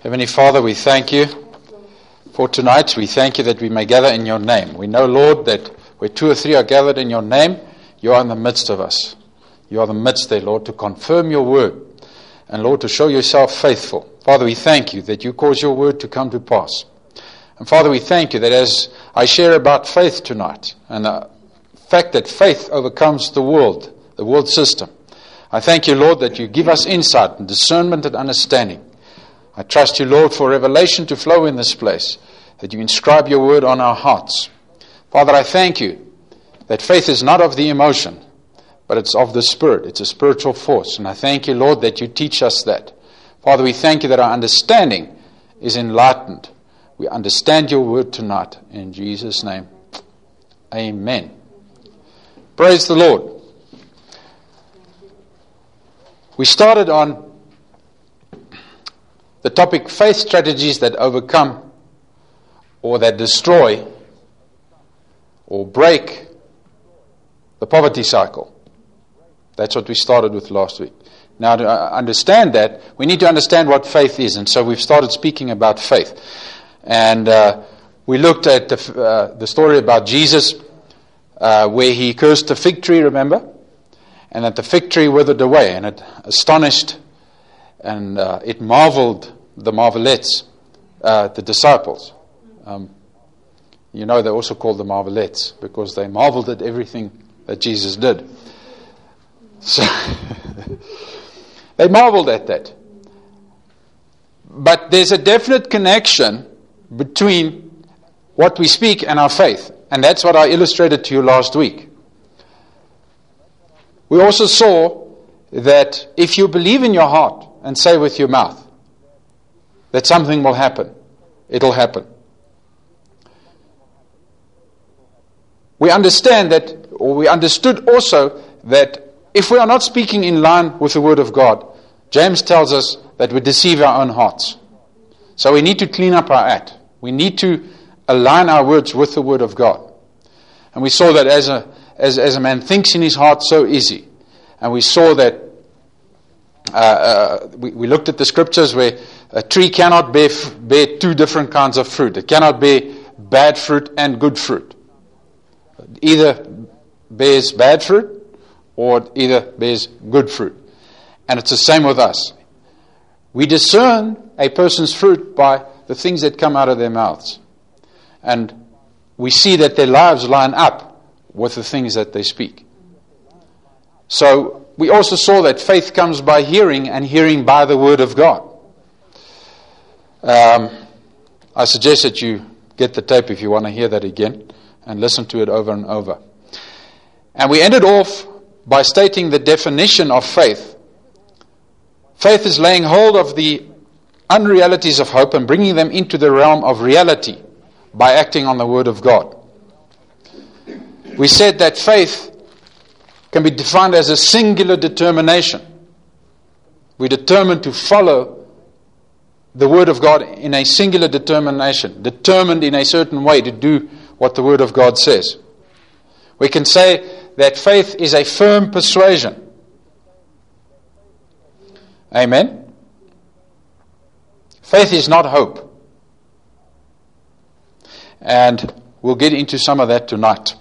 Heavenly Father, we thank you for tonight. We thank you that we may gather in your name. We know, Lord, that where two or three are gathered in your name, you are in the midst of us. You are in the midst there, Lord, to confirm your word. And Lord, to show yourself faithful. Father, we thank you that you cause your word to come to pass. And Father, we thank you that as I share about faith tonight, and the fact that faith overcomes the world system, I thank you, Lord, that you give us insight and discernment and understanding. I trust you, Lord, for revelation to flow in this place, that you inscribe your word on our hearts. Father, I thank you that faith is not of the emotion, but it's of the Spirit. It's a spiritual force. And I thank you, Lord, that you teach us that. Father, we thank you that our understanding is enlightened. We understand your word tonight. In Jesus' name, amen. Praise the Lord. We started on the topic, faith strategies that overcome or that destroy or break the poverty cycle. That's what we started with last week. Now, to understand that, we need to understand what faith is. And so we've started speaking about faith. And we looked at the story about Jesus where he cursed the fig tree, remember? And that the fig tree withered away, and it astonished and it marveled the marvelettes, the disciples. You know, they're also called the marvelettes because they marveled at everything that Jesus did. So they marveled at that. But there's a definite connection between what we speak and our faith. And that's what I illustrated to you last week. We also saw that if you believe in your heart and say with your mouth that something will happen, it'll happen. We understand that, or we understood also that if we are not speaking in line with the Word of God, James tells us that we deceive our own hearts. So we need to clean up our act. We need to align our words with the Word of God. And we saw that as a man thinks in his heart, so is he. And we saw that we looked at the scriptures where a tree cannot bear two different kinds of fruit. It cannot bear bad fruit and good fruit. It either bears bad fruit or it either bears good fruit. And it's the same with us. We discern a person's fruit by the things that come out of their mouths. And we see that their lives line up with the things that they speak. So we also saw that faith comes by hearing, and hearing by the Word of God. I suggest that you get the tape if you want to hear that again and listen to it over and over. And we ended off by stating the definition of faith. Faith is laying hold of the unrealities of hope and bringing them into the realm of reality by acting on the Word of God. We said that faith can be defined as a singular determination. We determined to follow the Word of God in a singular determination, determined in a certain way to do what the Word of God says. We can say that faith is a firm persuasion. Amen? Faith is not hope. And we'll get into some of that tonight.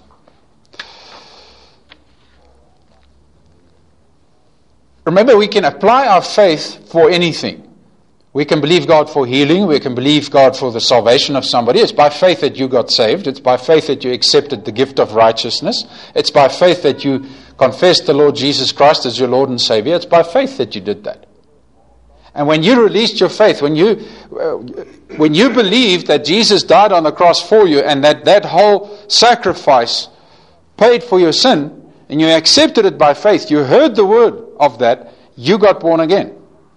Remember, we can apply our faith for anything. We can believe God for healing. We can believe God for the salvation of somebody. It's by faith that you got saved. It's by faith that you accepted the gift of righteousness. It's by faith that you confessed the Lord Jesus Christ as your Lord and Savior. It's by faith that you did that. And when you released your faith, when you believed that Jesus died on the cross for you and that whole sacrifice paid for your sin, and you accepted it by faith, you heard the word of that, you got born again.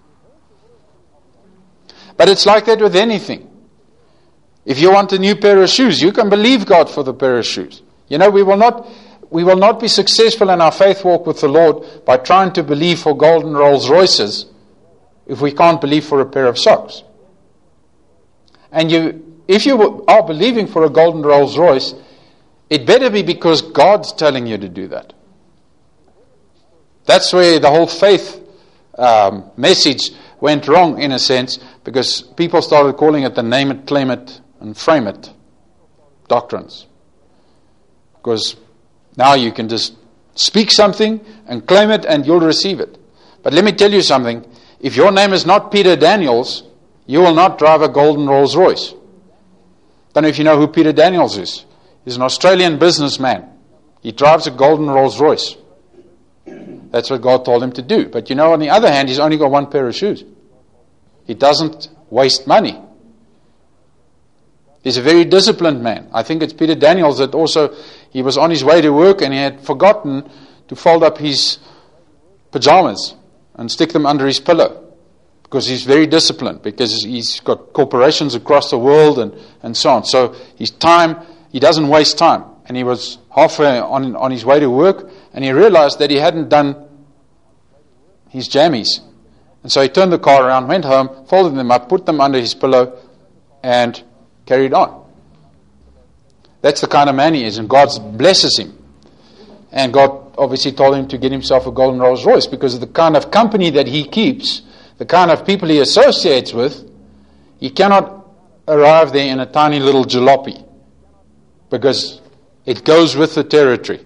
But it's like that with anything. If you want a new pair of shoes, you can believe God for the pair of shoes. You know, we will not be successful in our faith walk with the Lord by trying to believe for golden Rolls Royces if we can't believe for a pair of socks. And if you are believing for a golden Rolls Royce, it better be because God's telling you to do that. That's where the whole faith message went wrong in a sense because people started calling it the name it, claim it, and frame it doctrines. Because now you can just speak something and claim it and you'll receive it. But let me tell you something. If your name is not Peter Daniels, you will not drive a golden Rolls Royce. Don't know if you know who Peter Daniels is. He's an Australian businessman. He drives a golden Rolls Royce. That's what God told him to do. But you know, on the other hand, he's only got one pair of shoes. He doesn't waste money. He's a very disciplined man. I think it's Peter Daniels that also, he was on his way to work and he had forgotten to fold up his pajamas and stick them under his pillow. Because he's very disciplined, because he's got corporations across the world and so on. So his time, he doesn't waste time. And he was halfway on his way to work, and he realized that he hadn't done his jammies. And so he turned the car around, went home, folded them up, put them under his pillow, and carried on. That's the kind of man he is, and God blesses him. And God obviously told him to get himself a golden Rolls Royce because of the kind of company that he keeps, the kind of people he associates with. He cannot arrive there in a tiny little jalopy because it goes with the territory.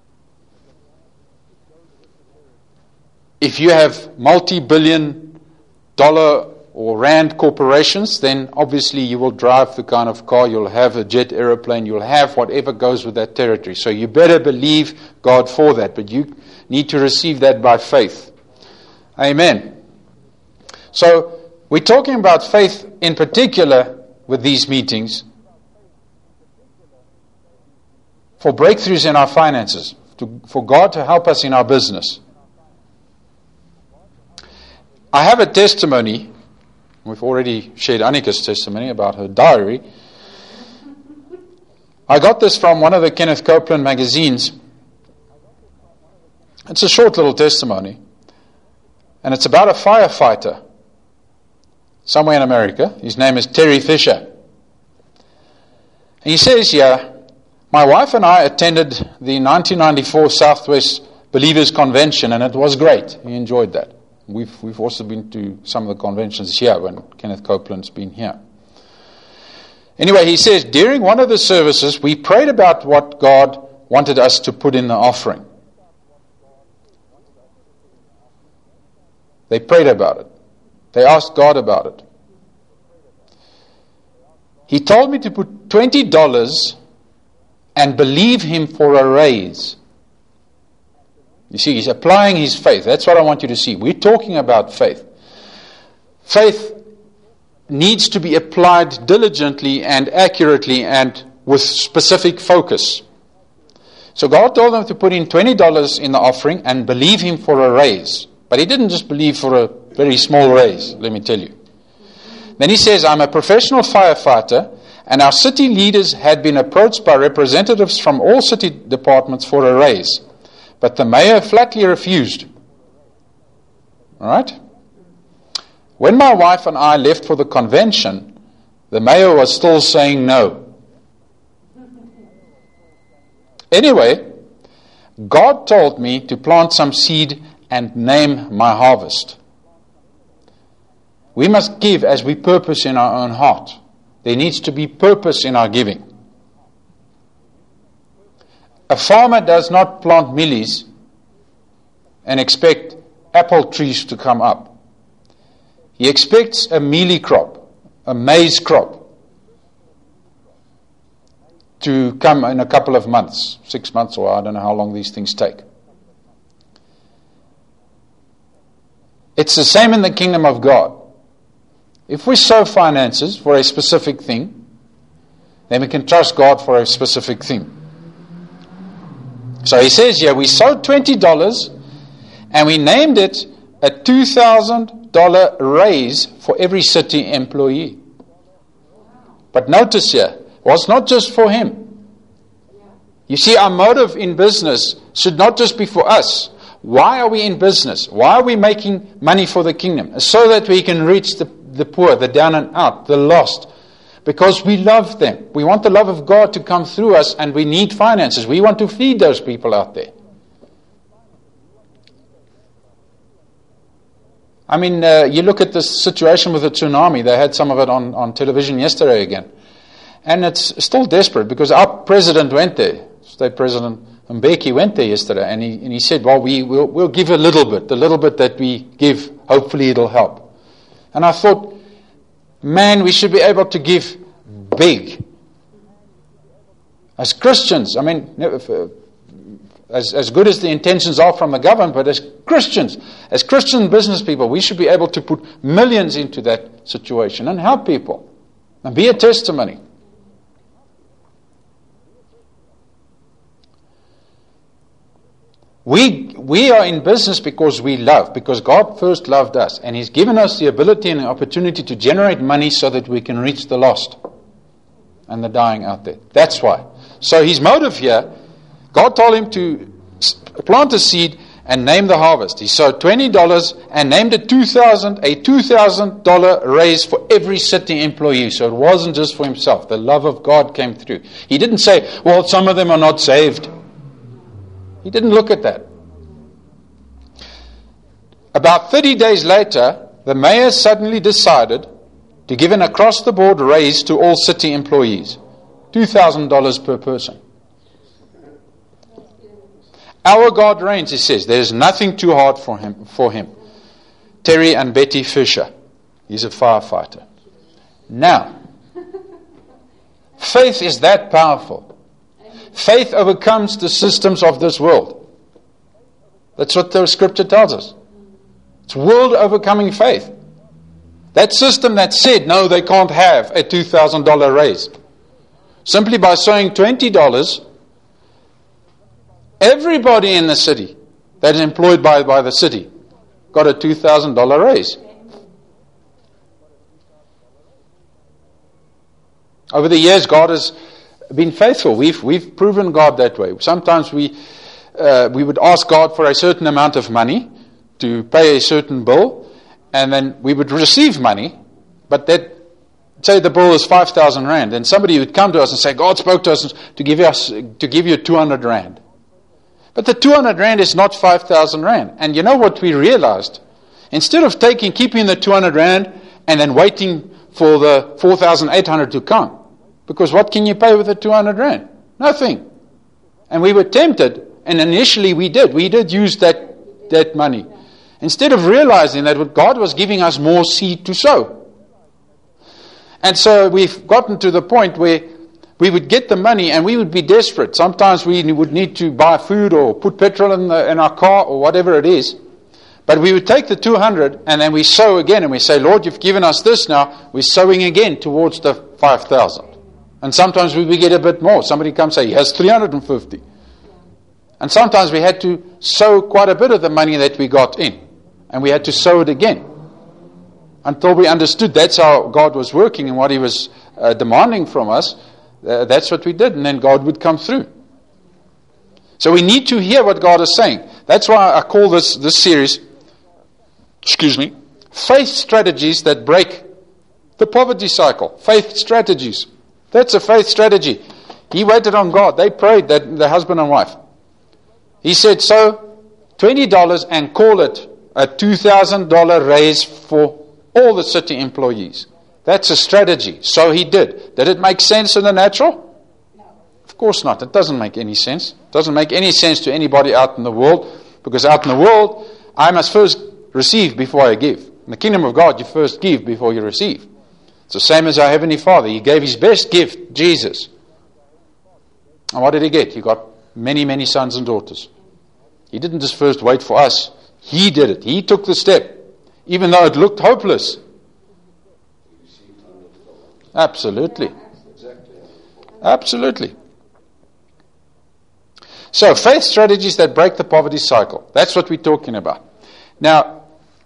If you have multi-billion dollar or rand corporations, then obviously you will drive the kind of car, you'll have a jet aeroplane, you'll have whatever goes with that territory. So you better believe God for that, but you need to receive that by faith. Amen. So we're talking about faith in particular with these meetings for breakthroughs in our finances, for God to help us in our business. I have a testimony. We've already shared Annika's testimony about her diary. I got this from one of the Kenneth Copeland magazines. It's a short little testimony. And it's about a firefighter somewhere in America. His name is Terry Fisher. And he says here, my wife and I attended the 1994 Southwest Believers Convention, and it was great. We enjoyed that. We've also been to some of the conventions here when Kenneth Copeland's been here. Anyway, he says, during one of the services, we prayed about what God wanted us to put in the offering. They prayed about it. They asked God about it. He told me to put $20 and believe Him for a raise. You see, he's applying his faith. That's what I want you to see. We're talking about faith. Faith needs to be applied diligently and accurately and with specific focus. So God told them to put in $20 in the offering and believe Him for a raise. But He didn't just believe for a very small raise, let me tell you. Then He says, I'm a professional firefighter, and our city leaders had been approached by representatives from all city departments for a raise. But the mayor flatly refused. All right? When my wife and I left for the convention, the mayor was still saying no. Anyway, God told me to plant some seed and name my harvest. We must give as we purpose in our own heart. There needs to be purpose in our giving. A farmer does not plant mealies and expect apple trees to come up. He expects a mealie crop, a maize crop, to come in a couple of months, 6 months, or I don't know how long these things take. It's the same in the kingdom of God. If we sow finances for a specific thing, then we can trust God for a specific thing. So he says here, we sowed $20 and we named it a $2,000 raise for every city employee. But notice here, it was not just for him. You see, our motive in business should not just be for us. Why are we in business? Why are we making money for the kingdom? So that we can reach the poor, the down and out, the lost. Because we love them. We want the love of God to come through us, and we need finances. We want to feed those people out there. I mean, you look at the situation with the tsunami. They had some of it on television yesterday again. And it's still desperate because our president went there. State President Mbeki went there yesterday, and he said, well, we'll give a little bit. The little bit that we give, hopefully it'll help. And I thought, man, we should be able to give big. As Christians, I mean, as good as the intentions are from the government, but as Christian business people, we should be able to put millions into that situation and help people and be a testimony. We are in business because we love, because God first loved us, and He's given us the ability and the opportunity to generate money so that we can reach the lost and the dying out there. That's why. So his motive here, God told him to plant a seed and name the harvest. He sowed $20 and named it $2,000 raise for every city employee. So it wasn't just for himself. The love of God came through. He didn't say, well, some of them are not saved. He didn't look at that. About 30 days later, the mayor suddenly decided to give an across-the-board raise to all city employees. $2,000 per person. Our God reigns, he says. There is nothing too hard for him. Terry and Betty Fisher. He's a firefighter. Now, faith is that powerful. Faith overcomes the systems of this world. That's what the scripture tells us. It's world overcoming faith. That system that said, no, they can't have a $2,000 raise. Simply by sowing $20, everybody in the city that is employed by the city got a $2,000 raise. Over the years, God has been faithful. We've proven God that way. Sometimes we would ask God for a certain amount of money to pay a certain bill, and then we would receive money, but that, say the bill is 5,000 rand, and somebody would come to us and say, God spoke to us to give you 200 rand. But the 200 rand is not 5,000 rand. And you know what we realized? Instead of keeping the 200 rand and then waiting for the 4,800 to come, because what can you pay with the 200 rand? Nothing. And we were tempted, and initially we did use that money. Instead of realizing that God was giving us more seed to sow. And so we've gotten to the point where we would get the money and we would be desperate. Sometimes we would need to buy food or put petrol in our car or whatever it is. But we would take the 200 and then we sow again and we say, Lord, you've given us this now. We're sowing again towards the 5,000. And sometimes we get a bit more. Somebody comes and say, he has 350. And sometimes we had to sow quite a bit of the money that we got in. And we had to sow it again. Until we understood that's how God was working and what He was demanding from us. That's what we did. And then God would come through. So we need to hear what God is saying. That's why I call this series, Faith Strategies That Break the Poverty Cycle. Faith Strategies. That's a faith strategy. He waited on God. They prayed, that the husband and wife. He said, so $20 and call it a $2,000 raise for all the city employees. That's a strategy. So he did. Did it make sense in the natural? No. Of course not. It doesn't make any sense. It doesn't make any sense to anybody out in the world, because out in the world, I must first receive before I give. In the kingdom of God, you first give before you receive. It's the same as our Heavenly Father. He gave His best gift, Jesus. And what did He get? He got many, many sons and daughters. He didn't just first wait for us. He did it. He took the step, even though it looked hopeless. Absolutely. Absolutely. So, faith strategies that break the poverty cycle. That's what we're talking about. Now,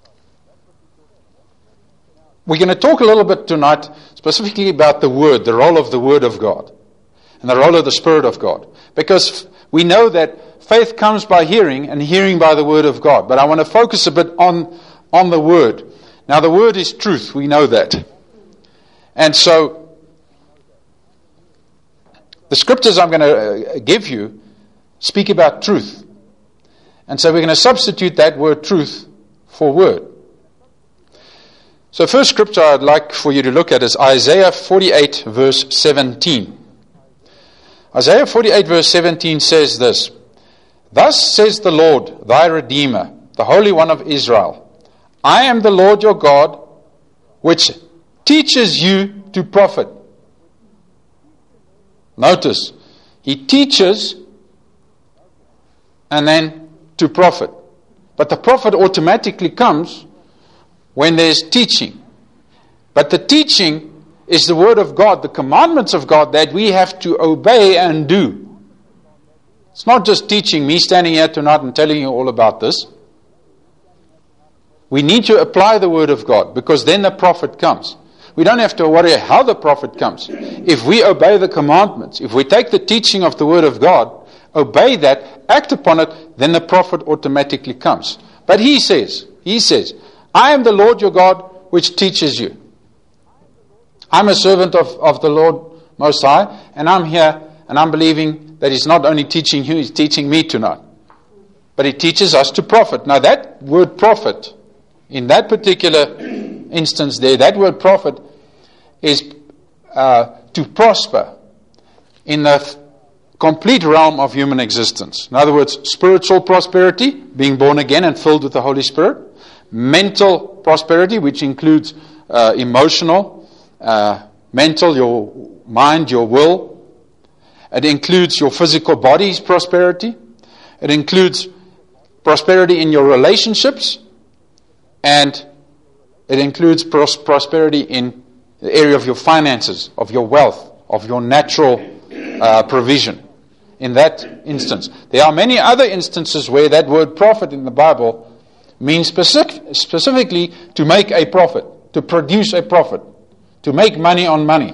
we're going to talk a little bit tonight specifically about the Word, the role of the Word of God, and the role of the Spirit of God. Because we know that faith comes by hearing, and hearing by the Word of God. But I want to focus a bit on the Word. Now, the Word is truth. We know that. And so, the scriptures I'm going to give you speak about truth. And so we're going to substitute that word truth for word. So first scripture I'd like for you to look at is Isaiah 48 verse 17. Isaiah 48 verse 17 says this, "Thus says the Lord, thy Redeemer, the Holy One of Israel, I am the Lord your God, which teaches you to profit." Notice, he teaches and then to profit. But the profit automatically comes when there's teaching. But the teaching is the word of God, the commandments of God that we have to obey and do. It's not just teaching, me standing here tonight and telling you all about this. We need to apply the word of God, because then the profit comes. We don't have to worry how the profit comes. If we obey the commandments, if we take the teaching of the word of God, obey that, act upon it, then the profit automatically comes. But he says, I am the Lord your God which teaches you. I'm a servant of the Lord Most High, and I'm here, and I'm believing that he's not only teaching you, he's teaching me tonight. But he teaches us to profit. Now that word profit, in that particular instance there, that word profit is to prosper in the complete realm of human existence. In other words, spiritual prosperity, being born again and filled with the Holy Spirit. Mental prosperity, which includes emotional, mental, your mind, your will. It includes your physical body's prosperity. It includes prosperity in your relationships. And it includes prosperity in the area of your finances, of your wealth, of your natural provision. In that instance. There are many other instances where that word profit in the Bible means specifically to make a profit, to produce a profit, to make money on money,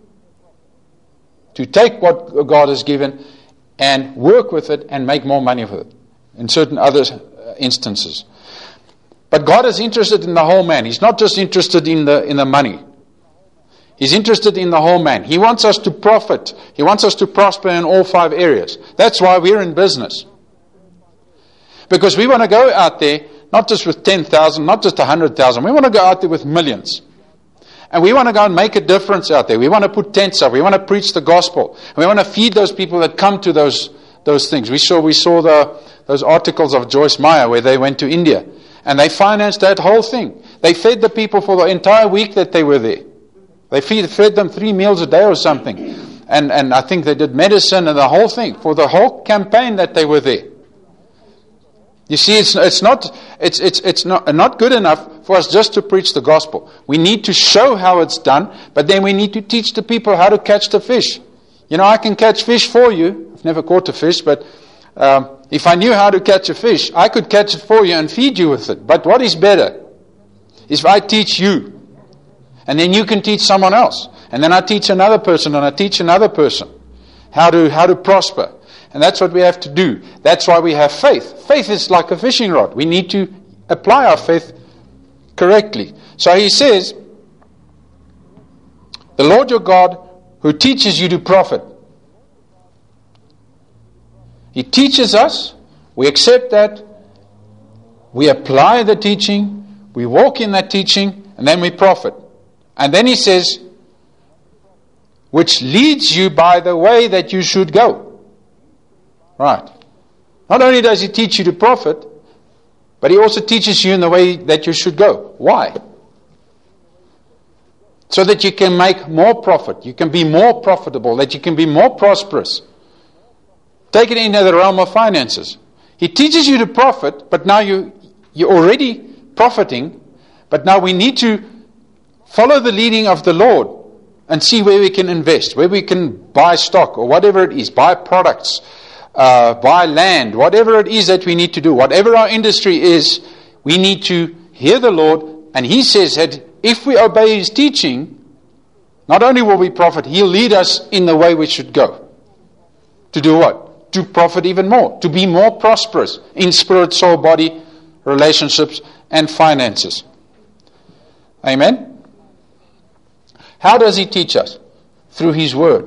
to take what God has given and work with it and make more money with it, in certain other instances. But God is interested in the whole man. He's not just interested in the money. He's interested in the whole man. He wants us to profit. He wants us to prosper in all 5 areas. That's why we're in business. Because we want to go out there, not just with 10,000, not just 100,000. We want to go out there with millions. And we want to go and make a difference out there. We want to put tents up. We want to preach the gospel. And we want to feed those people that come to those things. We saw those articles of Joyce Meyer where they went to India. And they financed that whole thing. They fed the people for the entire week that they were there. They fed them 3 meals a day or something. And I think they did medicine and the whole thing for the whole campaign that they were there. You see, it's not good enough for us just to preach the gospel. We need to show how it's done, but then we need to teach the people how to catch the fish. You know, I can catch fish for you. I've never caught a fish, but if I knew how to catch a fish, I could catch it for you and feed you with it. But what is better is if I teach you. And then you can teach someone else. And then I teach another person and I teach another person how to prosper. And that's what we have to do. That's why we have faith. Faith is like a fishing rod. We need to apply our faith correctly. So he says, the Lord your God who teaches you to profit. He teaches us. We accept that. We apply the teaching. We walk in that teaching. And then we profit. And then he says, which leads you by the way that you should go. Right. Not only does he teach you to profit, but he also teaches you in the way that you should go. Why? So that you can make more profit. You can be more profitable. That you can be more prosperous. Take it into the realm of finances. He teaches you to profit, but now you're already profiting, but now we need to follow the leading of the Lord and see where we can invest, where we can buy stock or whatever it is, buy products, buy land, whatever it is that we need to do, whatever our industry is, we need to hear the Lord. And he says that if we obey his teaching, not only will we profit, he'll lead us in the way we should go. To do what? To profit even more, to be more prosperous in spirit, soul, body, relationships, and finances. Amen? How does he teach us? Through his word.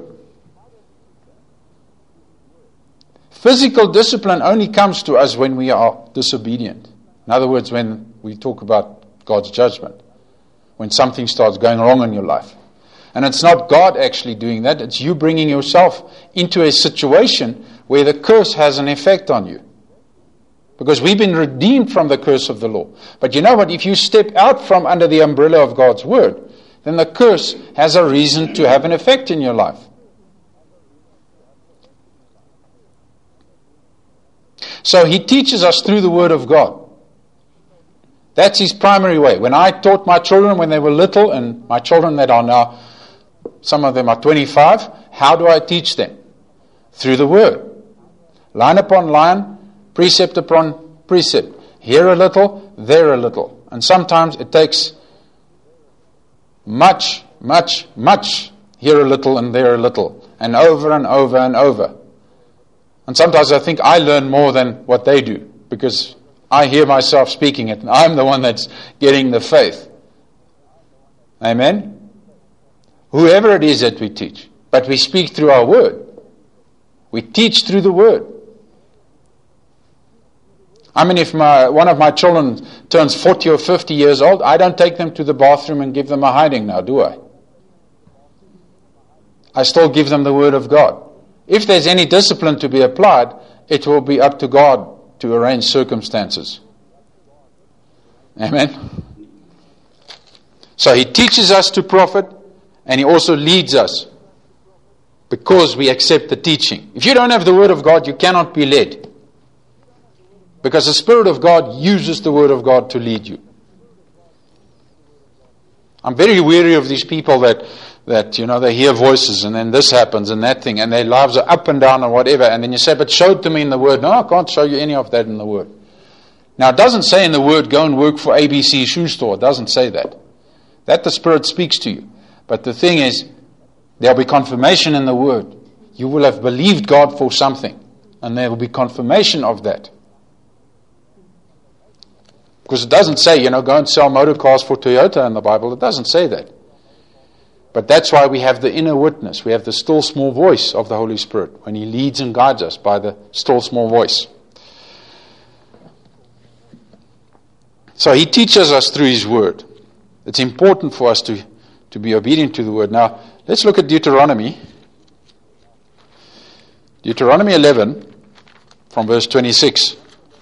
Physical discipline only comes to us when we are disobedient. In other words, when we talk about God's judgment. when something starts going wrong in your life. And it's not God actually doing that. It's you bringing yourself into a situation where the curse has an effect on you. Because we've been redeemed from the curse of the law. But you know what? If you step out from under the umbrella of God's word, then the curse has a reason to have an effect in your life. So he teaches us through the word of God. That's his primary way. When I taught my children when they were little, and my children that are now, some of them are 25, how do I teach them? Through the word. Line upon line, precept upon precept. Here a little, there a little. And sometimes it takes much, here a little and there a little. And over and over and over. And sometimes I think I learn more than what they do. Because I hear myself speaking it, and I'm the one that's getting the faith. Amen? Whoever it is that we teach. But we speak through our word. We teach through the word. I mean, if one of my children turns 40 or 50 years old, I don't take them to the bathroom and give them a hiding now, do I? I still give them the word of God. If there's any discipline to be applied, it will be up to God to arrange circumstances. Amen? So he teaches us to profit, and he also leads us because we accept the teaching. If you don't have the word of God, you cannot be led. Because the Spirit of God uses the word of God to lead you. I'm very weary of these people that they hear voices and then this happens and that thing and their lives are up and down and whatever, and then you say, but show it to me in the Word. No, I can't show you any of that in the Word. Now it doesn't say in the Word, go and work for ABC shoe store. It doesn't say that. That the Spirit speaks to you. But the thing is, there will be confirmation in the Word. You will have believed God for something, and there will be confirmation of that. Because it doesn't say, go and sell motor cars for Toyota in the Bible. It doesn't say that. But that's why we have the inner witness. We have the still small voice of the Holy Spirit when he leads and guides us by the still small voice. So he teaches us through his word. It's important for us to be obedient to the word. Now, let's look at Deuteronomy. Deuteronomy 11 from verse 26.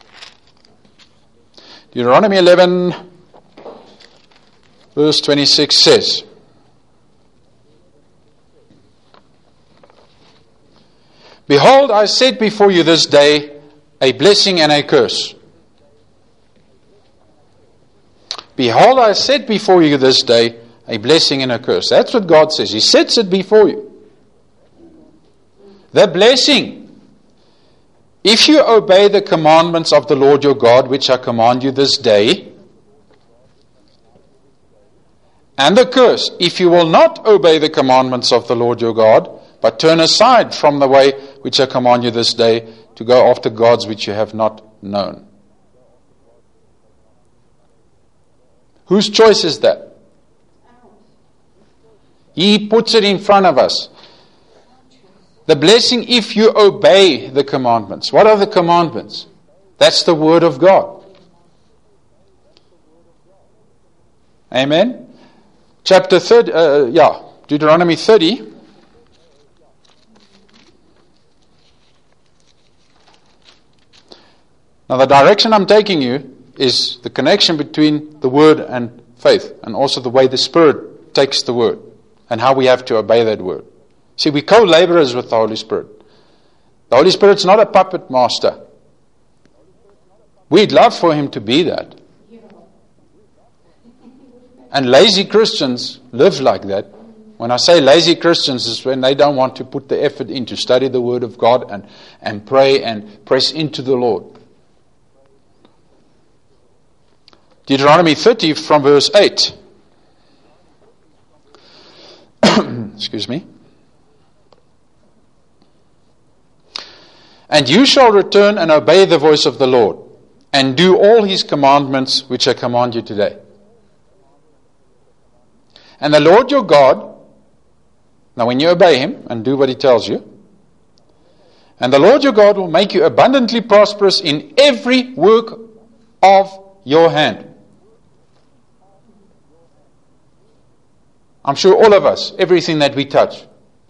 Deuteronomy 11 verse 26 says, Behold, I set before you this day a blessing and a curse. Behold, I set before you this day a blessing and a curse. That's what God says. He sets it before you. The blessing. If you obey the commandments of the Lord your God, which I command you this day, and the curse, if you will not obey the commandments of the Lord your God, but turn aside from the way which I command you this day to go after gods which you have not known. Whose choice is that? He puts it in front of us. The blessing if you obey the commandments. What are the commandments? That's the word of God. Amen? Chapter 30, Deuteronomy 30. Now the direction I'm taking you is the connection between the word and faith, and also the way the Spirit takes the word and how we have to obey that word. See, we co-laborers with the Holy Spirit. The Holy Spirit's not a puppet master. We'd love for him to be that. And lazy Christians live like that. When I say lazy Christians, it's when they don't want to put the effort in to study the Word of God and pray and press into the Lord. Deuteronomy 30 from verse 8. Excuse me. And you shall return and obey the voice of the Lord, and do all his commandments which I command you today. And the Lord your God, now when you obey him and do what he tells you, and the Lord your God will make you abundantly prosperous in every work of your hand. I'm sure all of us, everything that we touch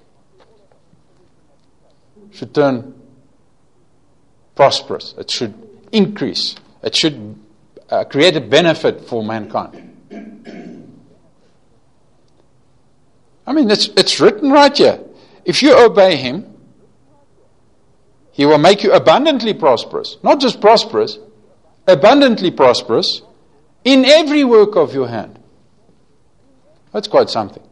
should turn prosperous. It should increase. It should create a benefit for mankind. I mean, it's written right here. If you obey Him, He will make you abundantly prosperous. Not just prosperous, abundantly prosperous in every work of your hand. That's quite something.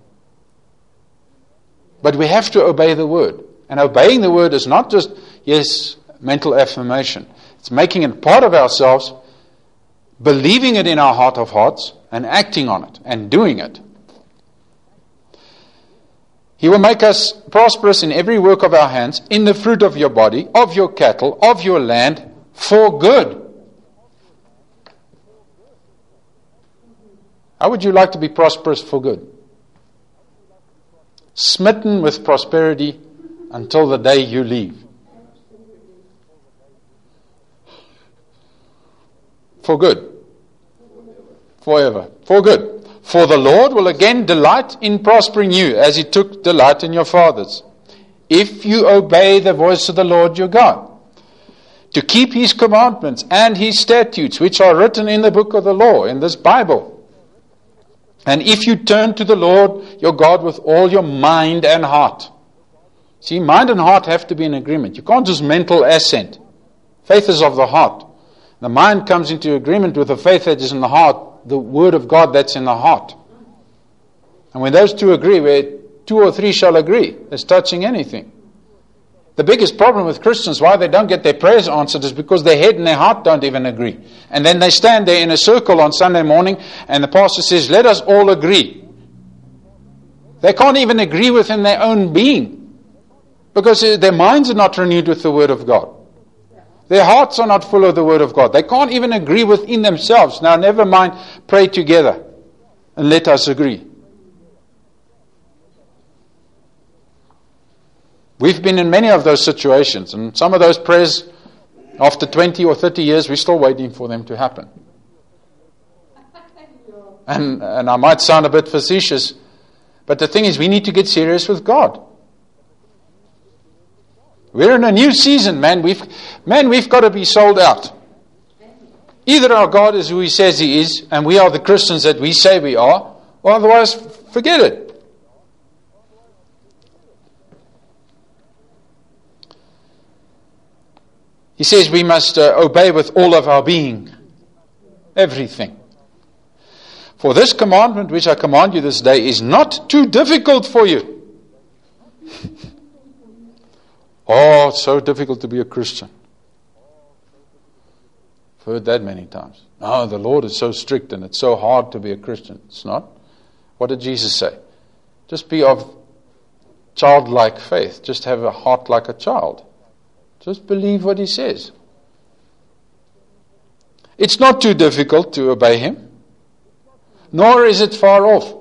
But we have to obey the Word. And obeying the Word is not just, mental affirmation. It's making it part of ourselves, believing it in our heart of hearts, and acting on it, and doing it. He will make us prosperous in every work of our hands, in the fruit of your body, of your cattle, of your land, for good. How would you like to be prosperous for good? Smitten with prosperity until the day you leave. For good. Forever. For good. For the Lord will again delight in prospering you, as He took delight in your fathers, if you obey the voice of the Lord your God, to keep His commandments and His statutes, which are written in the book of the law, in this Bible. And if you turn to the Lord your God with all your mind and heart. See, mind and heart have to be in agreement. You can't just mental assent. Faith is of the heart. The mind comes into agreement with the faith that is in the heart, the Word of God that's in the heart. And when those two agree, where 2 or 3 shall agree, as touching anything. The biggest problem with Christians, why they don't get their prayers answered, is because their head and their heart don't even agree. And then they stand there in a circle on Sunday morning, and the pastor says, let us all agree. They can't even agree within their own being, because their minds are not renewed with the Word of God. Their hearts are not full of the Word of God. They can't even agree within themselves. Now, never mind, pray together and let us agree. We've been in many of those situations, and some of those prayers, after 20 or 30 years, we're still waiting for them to happen. And I might sound a bit facetious, but the thing is, we need to get serious with God. We're in a new season, man. We've got to be sold out. Either our God is who He says He is, and we are the Christians that we say we are, or otherwise, forget it. He says we must obey with all of our being. Everything. For this commandment which I command you this day is not too difficult for you. Oh, it's so difficult to be a Christian. I've heard that many times. No, the Lord is so strict and it's so hard to be a Christian. It's not. What did Jesus say? Just be of childlike faith. Just have a heart like a child. Just believe what He says. It's not too difficult to obey Him. Nor is it far off.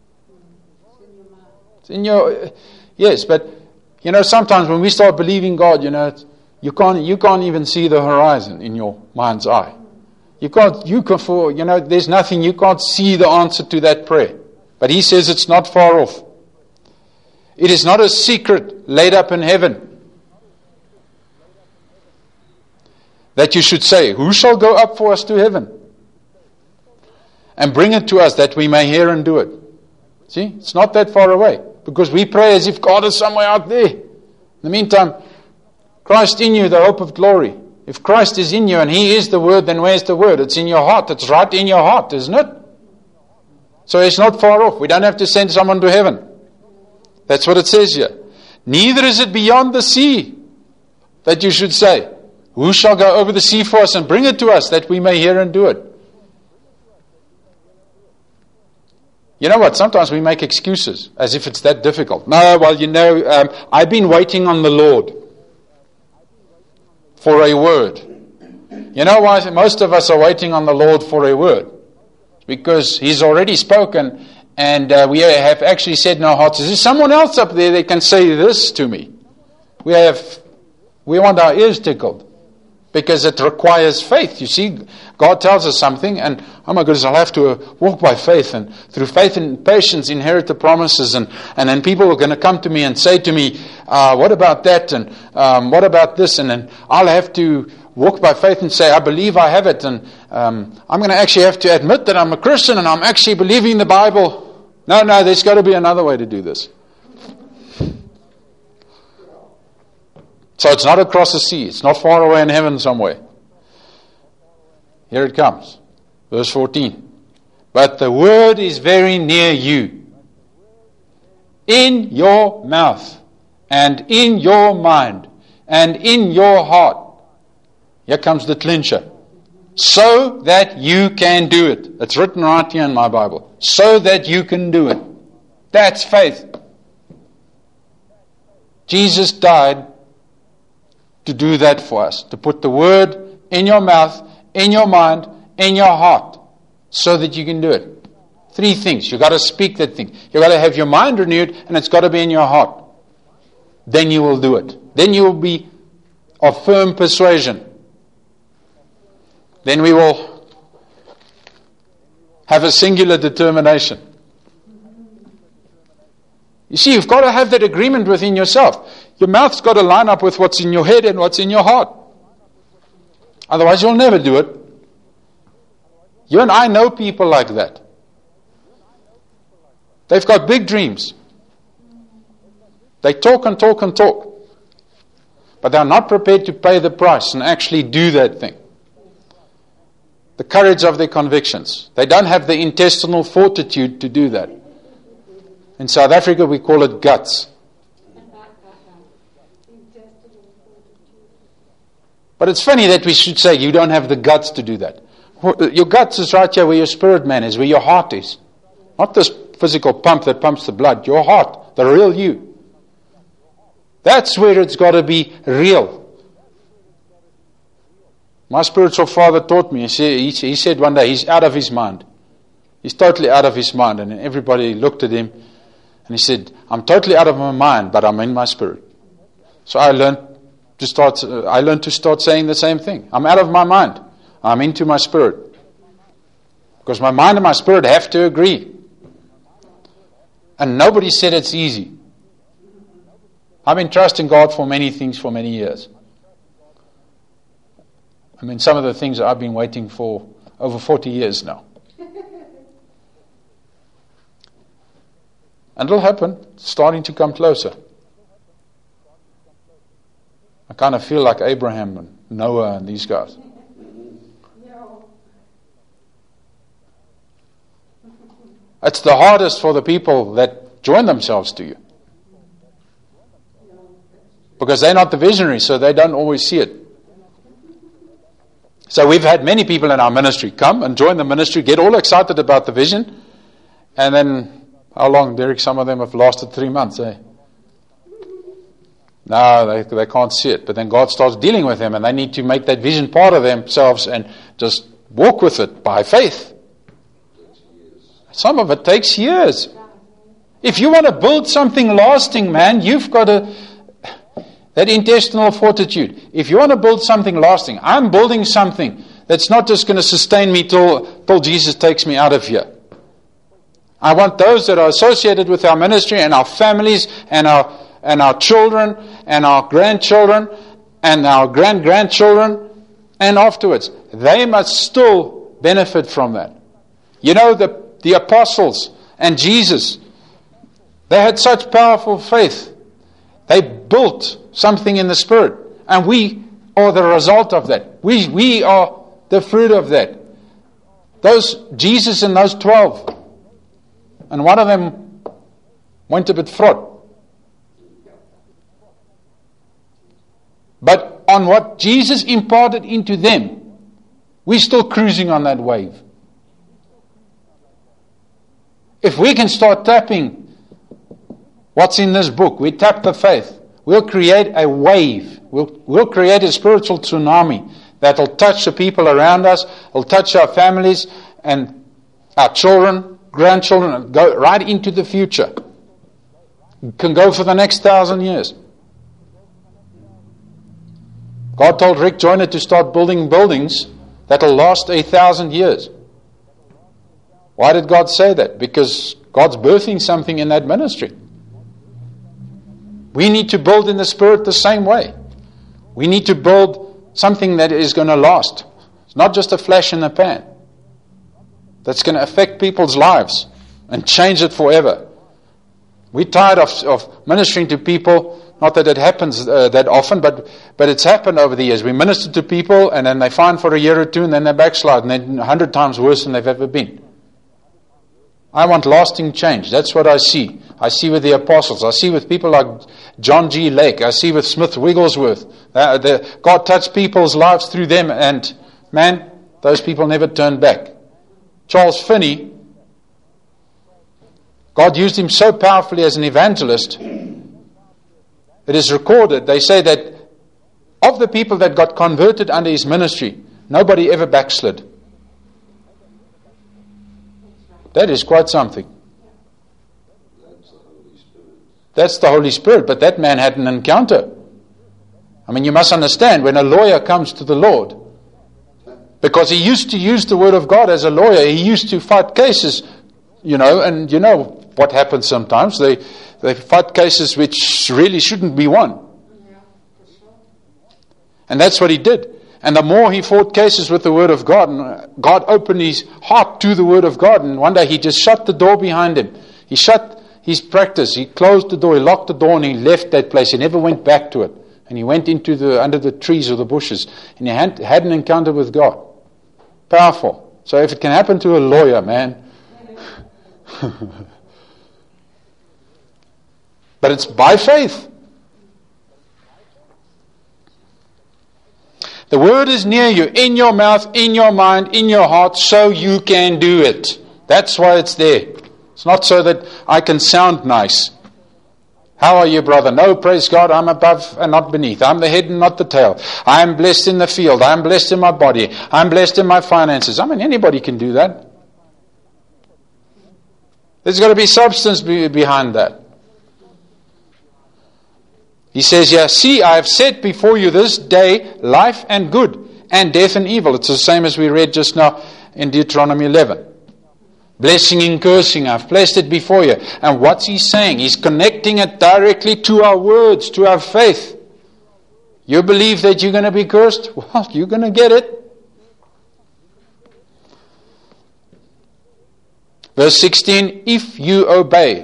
It's in your... Yes, but... sometimes when we start believing God, you can't even see the horizon in your mind's eye. There's nothing, you can't see the answer to that prayer. But He says it's not far off. It is not a secret laid up in heaven that you should say, who shall go up for us to heaven? And bring it to us that we may hear and do it. See, it's not that far away. Because we pray as if God is somewhere out there. In the meantime, Christ in you, the hope of glory. If Christ is in you and He is the Word, then where's the Word? It's in your heart. It's right in your heart, isn't it? So it's not far off. We don't have to send someone to heaven. That's what it says here. Neither is it beyond the sea that you should say, who shall go over the sea for us and bring it to us that we may hear and do it? You know what? Sometimes we make excuses as if it's that difficult. No, well, I've been waiting on the Lord for a word. You know why most of us are waiting on the Lord for a word? Because He's already spoken, and we have actually said in our hearts, is there someone else up there that can say this to me? We want our ears tickled. because it requires faith. You see, God tells us something, and oh my goodness, I'll have to walk by faith, and through faith and patience inherit the promises, and then people are going to come to me and say to me, what about that, and what about this, and then I'll have to walk by faith and say, I believe I have it, and I'm going to actually have to admit that I'm a Christian and I'm actually believing the Bible. No, there's got to be another way to do this. So it's not across the sea. It's not far away in heaven somewhere. Here it comes. Verse 14. But the word is very near you, in your mouth, and in your mind, and in your heart. Here comes the clincher. So that you can do it. It's written right here in my Bible. So that you can do it. That's faith. Jesus died to do that for us. To put the word in your mouth, in your mind, in your heart. So that you can do it. 3 things. You've got to speak that thing. You've got to have your mind renewed, and it's got to be in your heart. Then you will do it. Then you will be of firm persuasion. Then we will have a singular determination. You see, you've got to have that agreement within yourself. Your mouth's got to line up with what's in your head and what's in your heart. Otherwise, you'll never do it. You and I know people like that. They've got big dreams. They talk and talk and talk. But they're not prepared to pay the price and actually do that thing. The courage of their convictions. They don't have the intestinal fortitude to do that. In South Africa, we call it guts. But it's funny that we should say you don't have the guts to do that. Your guts is right here where your spirit man is, where your heart is. Not this physical pump that pumps the blood. Your heart, the real you. That's where it's got to be real. My spiritual father taught me, he said one day, he's out of his mind. He's totally out of his mind. And everybody looked at him and he said, I'm totally out of my mind, but I'm in my spirit. So I learned to start saying the same thing. I'm out of my mind. I'm into my spirit. Because my mind and my spirit have to agree. And nobody said it's easy. I've been trusting God for many things for many years. I mean, some of the things that I've been waiting for over 40 years now. And it'll happen. It's starting to come closer. I kind of feel like Abraham and Noah and these guys. It's the hardest for the people that join themselves to you. Because they're not the visionaries, so they don't always see it. So we've had many people in our ministry come and join the ministry, get all excited about the vision, and then, how long, Derek? Some of them have lasted 3 months, eh? No, they can't see it. But then God starts dealing with them, and they need to make that vision part of themselves and just walk with it by faith. Some of it takes years. If you want to build something lasting, man, you've got to... that intestinal fortitude. If you want to build something lasting, I'm building something that's not just going to sustain me till Jesus takes me out of here. I want those that are associated with our ministry and our families and our children and our grandchildren and our grandchildren and afterwards. They must still benefit from that. You know, the apostles and Jesus, they had such powerful faith. They built something in the Spirit. And we are the result of that. We are the fruit of that. Jesus and those 12. And one of them went a bit fraught. But on what Jesus imparted into them, we're still cruising on that wave. If we can start tapping what's in this book, we tap the faith, we'll create a wave. We'll create a spiritual tsunami that will touch the people around us, will touch our families and our children, grandchildren, and go right into the future. It can go for the next 1,000 years. God told Rick Joyner to start building buildings that will last 1,000 years. Why did God say that? Because God's birthing something in that ministry. We need to build in the Spirit the same way. We need to build something that is going to last. It's not just a flash in the pan. That's going to affect people's lives and change it forever. We're tired of ministering to people. Not that it happens that often, but it's happened over the years. We minister to people and then they find for a year or two and then they backslide and they're 100 times worse than they've ever been. I want lasting change. That's what I see. I see with the apostles. I see with people like John G. Lake. I see with Smith Wigglesworth. God touched people's lives through them, and man, those people never turned back. Charles Finney, God used him so powerfully as an evangelist. It is recorded, they say that of the people that got converted under his ministry, nobody ever backslid. That is quite something. That's the Holy Spirit, but that man had an encounter. I mean, you must understand, when a lawyer comes to the Lord, because he used to use the Word of God as a lawyer, he used to fight cases, and you know what happens sometimes. They fight cases which really shouldn't be won. And that's what he did. And the more he fought cases with the Word of God, and God opened his heart to the Word of God, and one day he just shut the door behind him. He shut his practice. He closed the door, he locked the door, and he left that place. He never went back to it. And he went under the trees or the bushes, and he had an encounter with God. Powerful. So if it can happen to a lawyer, man. But it's by faith. The Word is near you, in your mouth, in your mind, in your heart, so you can do it. That's why it's there. It's not so that I can sound nice. How are you, brother? No, praise God, I'm above and not beneath. I'm the head and not the tail. I am blessed in the field. I am blessed in my body. I'm blessed in my finances. I mean, anybody can do that. There's got to be substance behind that. He says here, see, I have set before you this day life and good, and death and evil. It's the same as we read just now in Deuteronomy 11. Blessing and cursing, I've placed it before you. And what's he saying? He's connecting it directly to our words, to our faith. You believe that you're going to be cursed? Well, you're going to get it. Verse 16, if you obey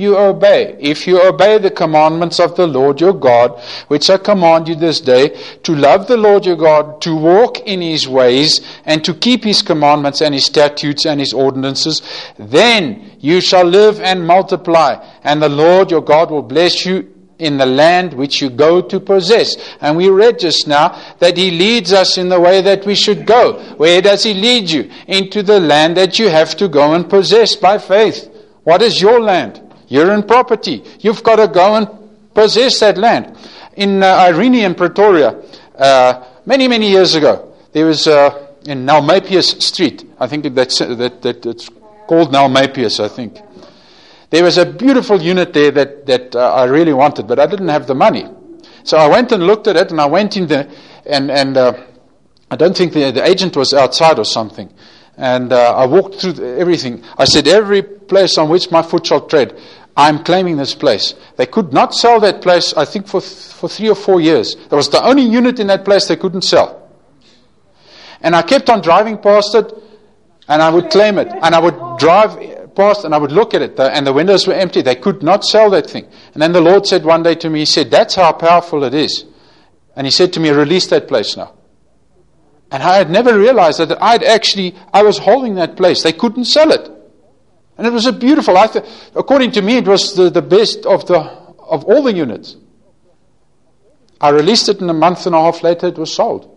the commandments of the Lord your God, which I command you this day, to love the Lord your God, to walk in his ways, and to keep his commandments and his statutes and his ordinances, then you shall live and multiply, and the Lord your God will bless you in the land which you go to possess. And we read just now that he leads us in the way that we should go. Where does he lead you? Into the land that you have to go and possess by faith. What is your land? You're in property. You've got to go and possess that land. In Irene in Pretoria, many, many years ago, there was in Nalmapius Street, I think that's called Nalmapius, I think. There was a beautiful unit there that I really wanted, but I didn't have the money. So I went and looked at it, and I went in there, and I don't think the agent was outside or something. And I walked through everything. I said, every place on which my foot shall tread, I'm claiming this place. They could not sell that place, I think, for 3 or 4 years. That was the only unit in that place they couldn't sell. And I kept on driving past it, and I would claim it. And I would drive past and I would look at it, and the windows were empty. They could not sell that thing. And then the Lord said one day to me, he said, that's how powerful it is. And he said to me, release that place now. And I had never realized that I was holding that place. They couldn't sell it. And it was a beautiful, according to me, it was the best of all the units. I released it, and a month and a half later it was sold.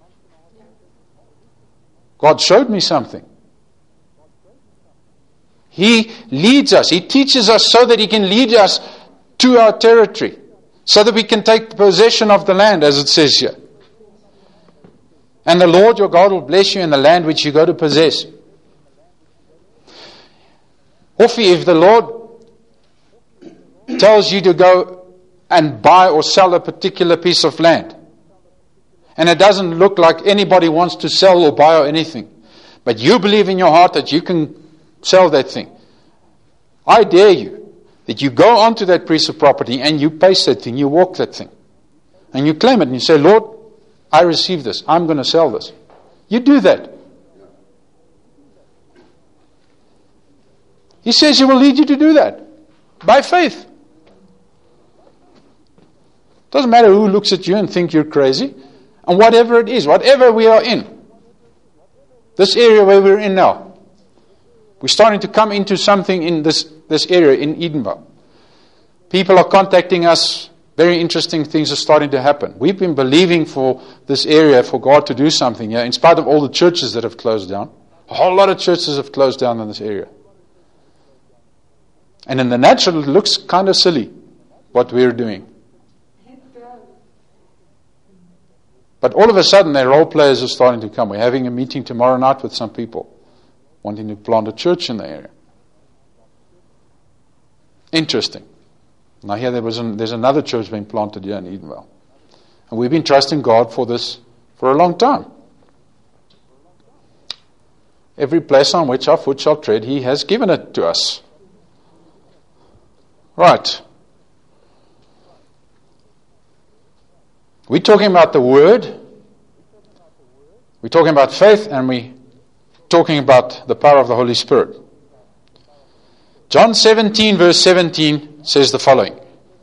God showed me something. He leads us. He teaches us so that he can lead us to our territory. So that we can take possession of the land, as it says here. And the Lord your God will bless you in the land which you go to possess. If the Lord tells you to go and buy or sell a particular piece of land, And it doesn't look like anybody wants to sell or buy or anything. But you believe in your heart that you can sell that thing. I dare you that you go onto that piece of property and you paste that thing, you walk that thing. And you claim it and you say, Lord, I receive this. I'm going to sell this. You do that. He says He will lead you to do that. By faith. Doesn't matter who looks at you and think you're crazy. And whatever it is, whatever we are in. This area where we're in now. We're starting to come into something in this area in Edenvale. People are contacting us. Very interesting things are starting to happen. We've been believing for this area, for God to do something here, in spite of all the churches that have closed down. A whole lot of churches have closed down in this area. And in the natural, it looks kind of silly, what we're doing. But all of a sudden, their role players are starting to come. We're having a meeting tomorrow night with some people wanting to plant a church in the area. Interesting. Now here there's another church being planted here in Edenvale. And we've been trusting God for this for a long time. Every place on which our foot shall tread, He has given it to us. Right. We're talking about the Word. We're talking about faith, and we're talking about the power of the Holy Spirit. John 17 verse 17 says the following.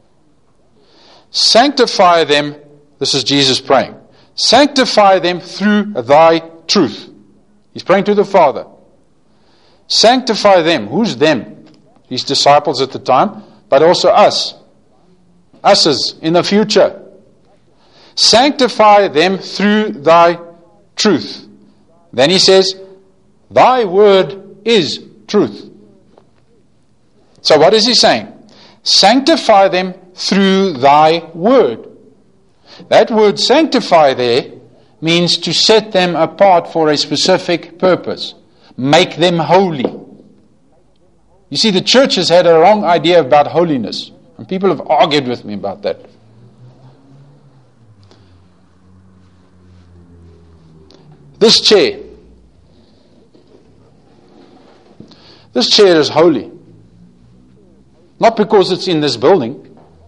Sanctify them, this is Jesus praying. Sanctify them through thy truth. He's praying to the Father. Sanctify them. Who's them? His disciples at the time, but also us. Us as in the future. Sanctify them through thy truth. Then he says, thy word is truth. So what is he saying? Sanctify them through thy word. That word sanctify there means to set them apart for a specific purpose. Make them holy. You see, the church has had a wrong idea about holiness. And people have argued with me about that. This chair is holy. Not because it's in this building.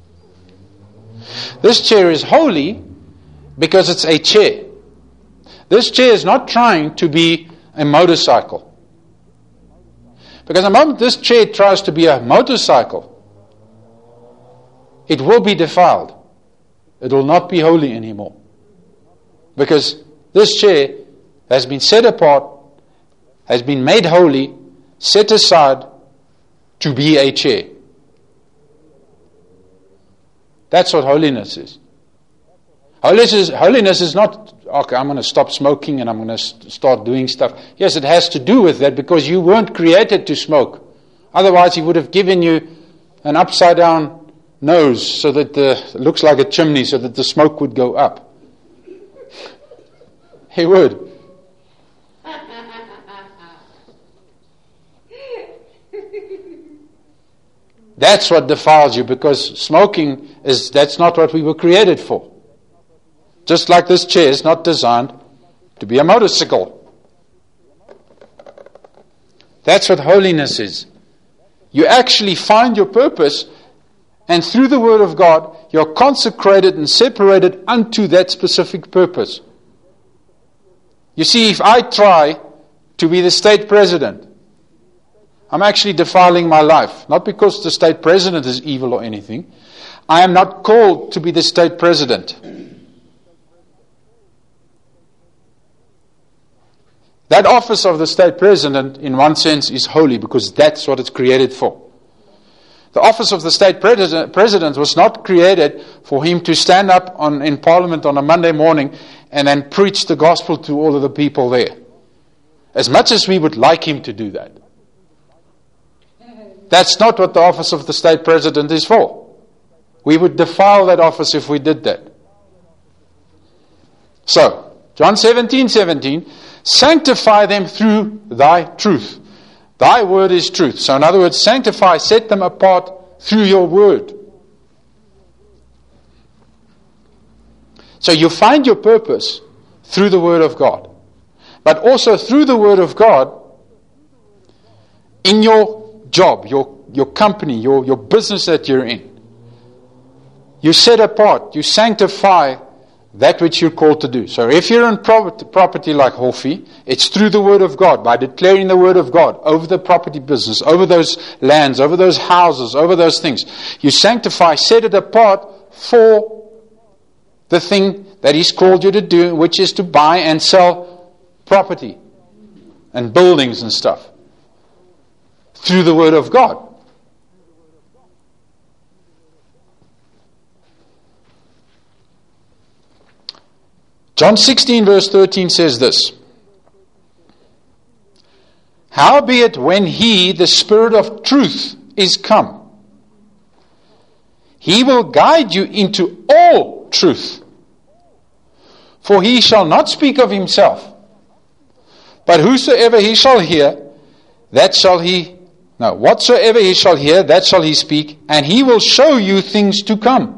This chair is holy because it's a chair. This chair is not trying to be a motorcycle. Because the moment this chair tries to be a motorcycle, it will be defiled. It will not be holy anymore. Because this chair has been set apart, has been made holy, set aside to be a chair. That's what holiness is. Holiness is not, okay, I'm going to stop smoking and I'm going to start doing stuff. Yes, it has to do with that because you weren't created to smoke. Otherwise, He would have given you an upside down nose so that it looks like a chimney so that the smoke would go up. He would. That's what defiles you, because smoking that's not what we were created for. Just like this chair is not designed to be a motorcycle. That's what holiness is. You actually find your purpose, and through the Word of God, you're consecrated and separated unto that specific purpose. You see, if I try to be the state president, I'm actually defiling my life. Not because the state president is evil or anything. I am not called to be the state president. That office of the state president, in one sense, is holy because that's what it's created for. The office of the state president was not created for him to stand up in Parliament on a Monday morning and then preach the gospel to all of the people there. As much as we would like him to do that. That's not what the office of the state president is for. We would defile that office if we did that. So, John 17:17, sanctify them through thy truth. Thy word is truth. So in other words, sanctify, set them apart through your word. So you find your purpose through the Word of God. But also through the Word of God in your job, your company, your business that you're in. You set apart, you sanctify that which you're called to do. So if you're in property like Hofi, it's through the Word of God, by declaring the Word of God over the property business, over those lands, over those houses, over those things. You sanctify, set it apart for the thing that He's called you to do, which is to buy and sell property and buildings and stuff. Through the Word of God. John 16 verse 13 says this. Howbeit when He, the Spirit of truth, is come, He will guide you into all truth. For He shall not speak of Himself, but whatsoever He shall hear, that shall He speak, and He will show you things to come.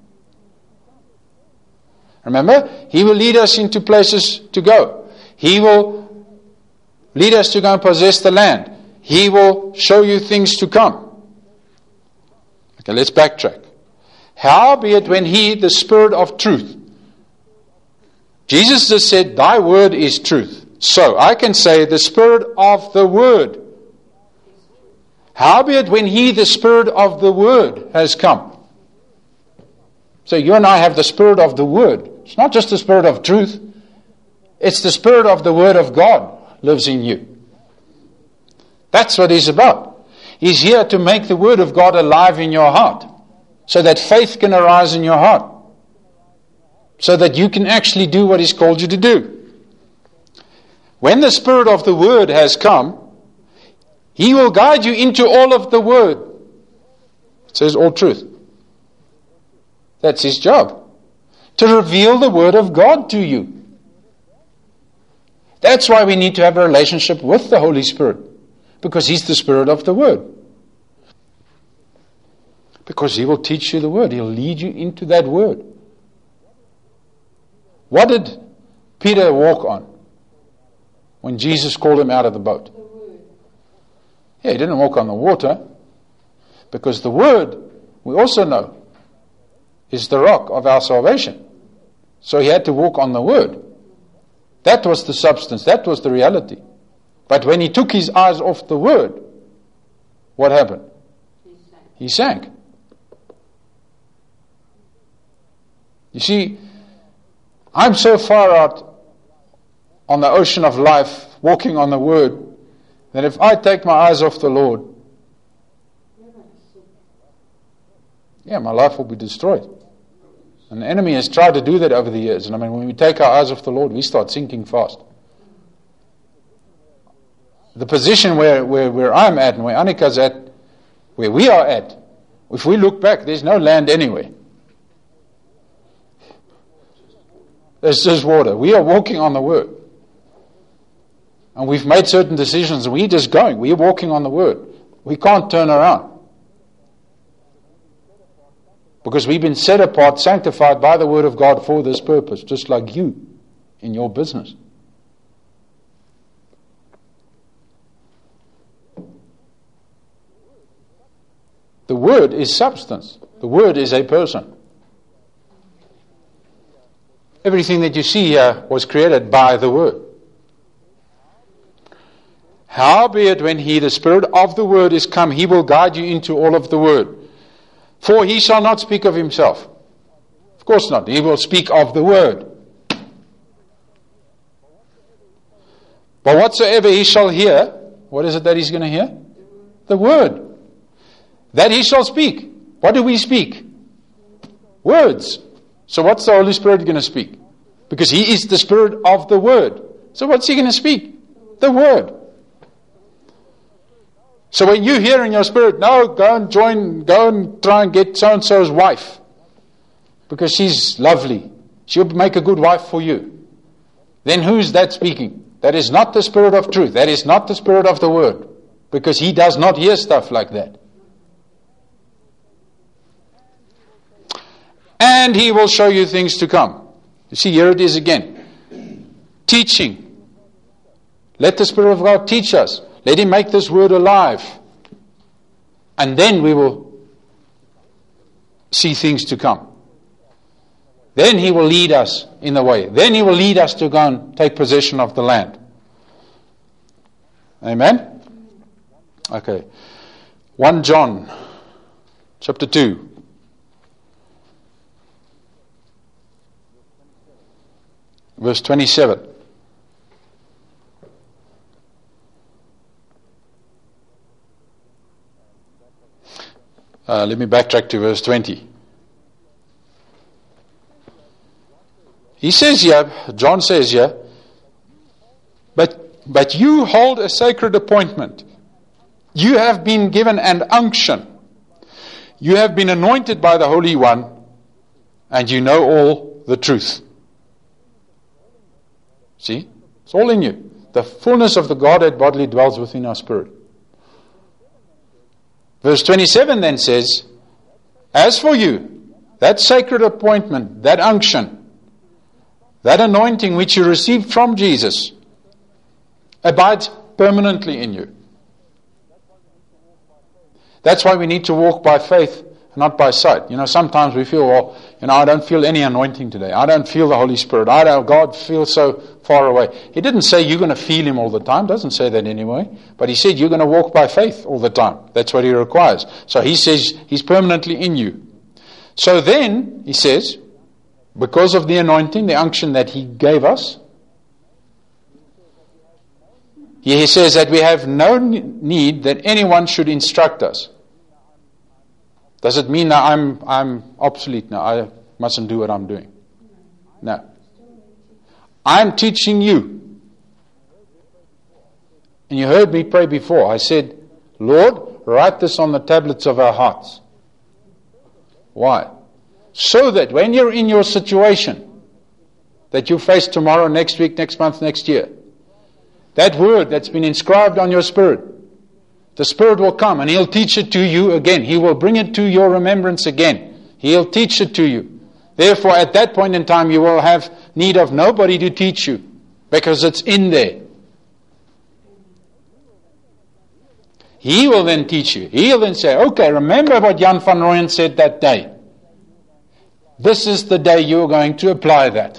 Remember, He will lead us into places to go. He will lead us to go and possess the land. He will show you things to come. Okay, let's backtrack. Howbeit when He, the Spirit of truth. Jesus just said, Thy word is truth. So I can say the Spirit of the Word. Howbeit when He, the Spirit of the Word, has come. So you and I have the Spirit of the Word. It's not just the Spirit of truth. It's the Spirit of the Word of God lives in you. That's what He's about. He's here to make the Word of God alive in your heart, so that faith can arise in your heart, so that you can actually do what He's called you to do. When the Spirit of the Word has come, He will guide you into all of the Word. It says all truth. That's His job. To reveal the Word of God to you. That's why we need to have a relationship with the Holy Spirit. Because He's the Spirit of the Word. Because He will teach you the Word. He'll lead you into that Word. What did Peter walk on when Jesus called him out of the boat? Yeah, he didn't walk on the water. Because the Word, we also know, is the rock of our salvation. So he had to walk on the Word. That was the substance. That was the reality. But when he took his eyes off the Word, what happened? He sank. You see, I'm so far out on the ocean of life, walking on the Word, that if I take my eyes off the Lord, my life will be destroyed. And the enemy has tried to do that over the years. And when we take our eyes off the Lord, we start sinking fast. The position where I'm at and where Annika's at, where we are at, if we look back, there's no land anywhere. There's just water. We are walking on the Word. And we've made certain decisions and we're just going. We're walking on the Word. We can't turn around. Because we've been set apart, sanctified by the Word of God for this purpose, just like you in your business. The Word is substance. The Word is a person. Everything that you see here was created by the Word. Howbeit when He, the Spirit of the Word, is come, He will guide you into all of the Word. For He shall not speak of Himself. Of course not. He will speak of the Word. But whatsoever He shall hear, what is it that He's going to hear? The Word. That He shall speak. What do we speak? Words. So what's the Holy Spirit going to speak? Because He is the Spirit of the Word. So what's He going to speak? The Word. So when you hear in your spirit, no, go and try and get so-and-so's wife. Because she's lovely. She'll make a good wife for you. Then who's that speaking? That is not the Spirit of truth. That is not the Spirit of the Word. Because He does not hear stuff like that. And He will show you things to come. You see, here it is again. Teaching. Let the Spirit of God teach us. Let Him make this word alive. And then we will see things to come. Then He will lead us in the way. Then He will lead us to go and take possession of the land. Amen? Okay. 1 John chapter 2. Verse 27. Let me backtrack to verse 20. He says here, John says here, but you hold a sacred appointment. You have been given an unction. You have been anointed by the Holy One, and you know all the truth. See? It's all in you. The fullness of the Godhead bodily dwells within our spirit. Verse 27 then says, as for you, that sacred appointment, that unction, that anointing which you received from Jesus, abides permanently in you. That's why we need to walk by faith, not by sight. Sometimes we feel, well, I don't feel any anointing today. I don't feel the Holy Spirit. God feels so far away. He didn't say you're going to feel Him all the time. Doesn't say that anyway. But He said you're going to walk by faith all the time. That's what He requires. So He says He's permanently in you. So then, He says, because of the anointing, the unction that He gave us, He says that we have no need that anyone should instruct us. Does it mean that I'm obsolete now? I mustn't do what I'm doing? No. I'm teaching you. And you heard me pray before. I said, Lord, write this on the tablets of our hearts. Why? So that when you're in your situation that you face tomorrow, next week, next month, next year, that word that's been inscribed on your spirit, the Spirit will come and He'll teach it to you again. He will bring it to your remembrance again. He'll teach it to you. Therefore, at that point in time, you will have need of nobody to teach you, because it's in there. He will then teach you. He'll then say, okay, remember what Jan van Rooyen said that day. This is the day you're going to apply that.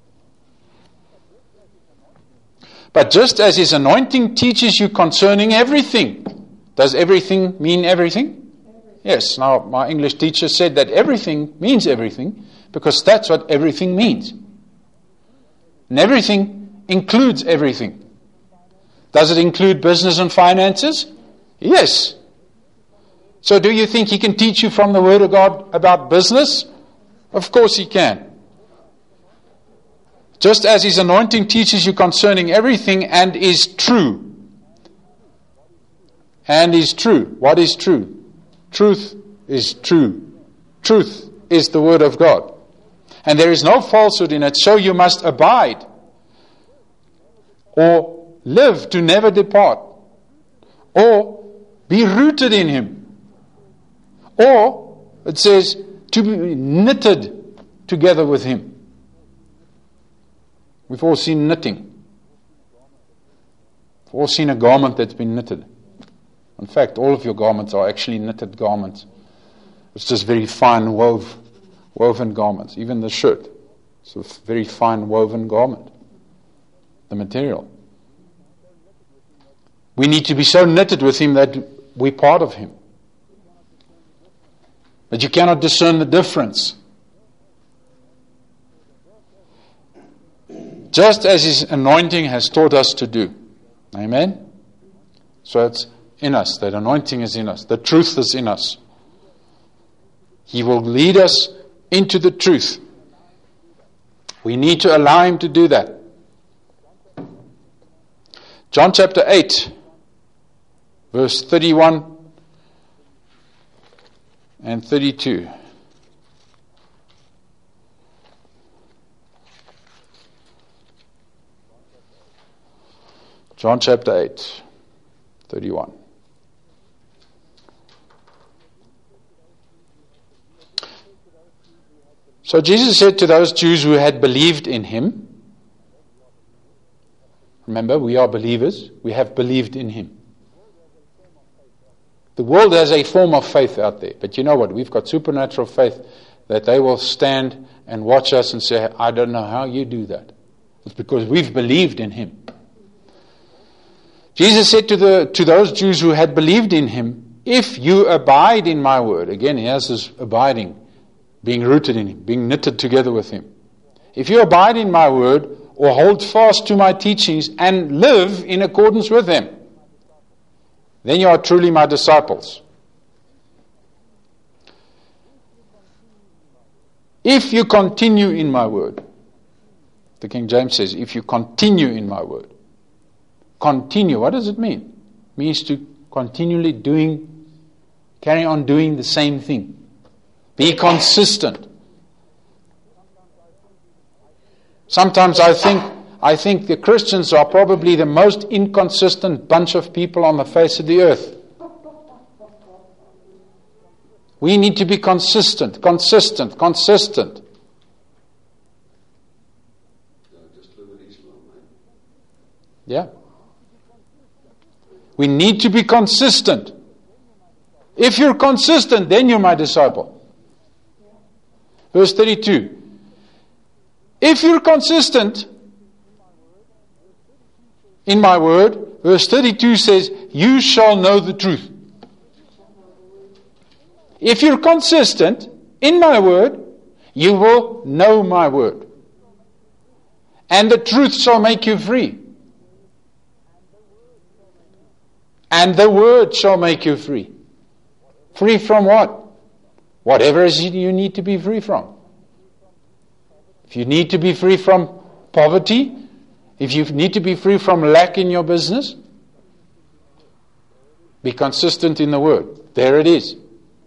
But just as His anointing teaches you concerning everything, does everything mean everything? Yes. Now, my English teacher said that everything means everything, because that's what everything means. And everything includes everything. Does it include business and finances? Yes. So do you think He can teach you from the Word of God about business? Of course He can. Just as His anointing teaches you concerning everything and is true. And is true. What is true? Truth is true. Truth is the Word of God. And there is no falsehood in it, so you must abide. Or live to never depart. Or be rooted in Him. Or, it says, to be knitted together with Him. We've all seen knitting. We've all seen a garment that's been knitted. In fact, all of your garments are actually knitted garments. It's just very fine woven garments. Even the shirt. It's a very fine woven garment. The material. We need to be so knitted with Him that we're part of Him. But you cannot discern the difference. Just as His anointing has taught us to do. Amen? So it's in us. That anointing is in us. The truth is in us. He will lead us into the truth. We need to allow Him to do that. John chapter 8, verse 31 and 32. John chapter 8, 31. So Jesus said to those Jews who had believed in him, remember, we are believers, we have believed in him. The world has a form of faith out there, but you know what? We've got supernatural faith that they will stand and watch us and say, I don't know how you do that. It's because we've believed in him. Jesus said to those Jews who had believed in him, if you abide in my word, again, he has this abiding, being rooted in him, being knitted together with him. If you abide in my word, or hold fast to my teachings and live in accordance with them, then you are truly my disciples. If you continue in my word, the King James says, if you continue in my word. Continue, what does it mean? It means to continually carry on doing the same thing. Be consistent. Sometimes I think the Christians are probably the most inconsistent bunch of people on the face of the earth. We need to be consistent. Yeah. We need to be consistent. If you're consistent, then you're my disciple. Verse 32. If you're consistent in my word, verse 32 says, you shall know the truth. If you're consistent in my word, you will know my word. And the truth shall make you free. And the word shall make you free. Free from what? Whatever it is you need to be free from. If you need to be free from poverty, if you need to be free from lack in your business, be consistent in the word. There it is.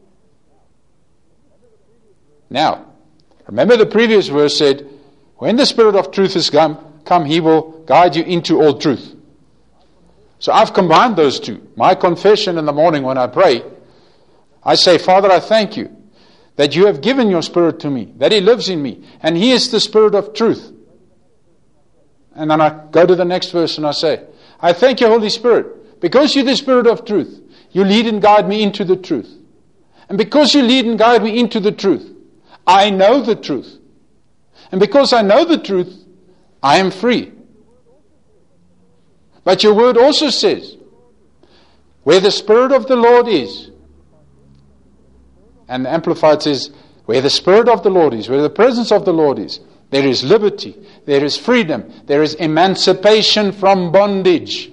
Now, remember the previous verse said, when the Spirit of truth is come, he will guide you into all truth. So I've combined those two. My confession in the morning when I pray, I say, Father, I thank you that you have given your Spirit to me, that he lives in me, and he is the Spirit of truth. And then I go to the next verse and I say, I thank you, Holy Spirit, because you're the Spirit of truth. You lead and guide me into the truth. And because you lead and guide me into the truth, I know the truth. And because I know the truth, I am free. But your word also says, where the Spirit of the Lord is, and the Amplified says, where the Spirit of the Lord is, where the presence of the Lord is, there is liberty, there is freedom, there is emancipation from bondage.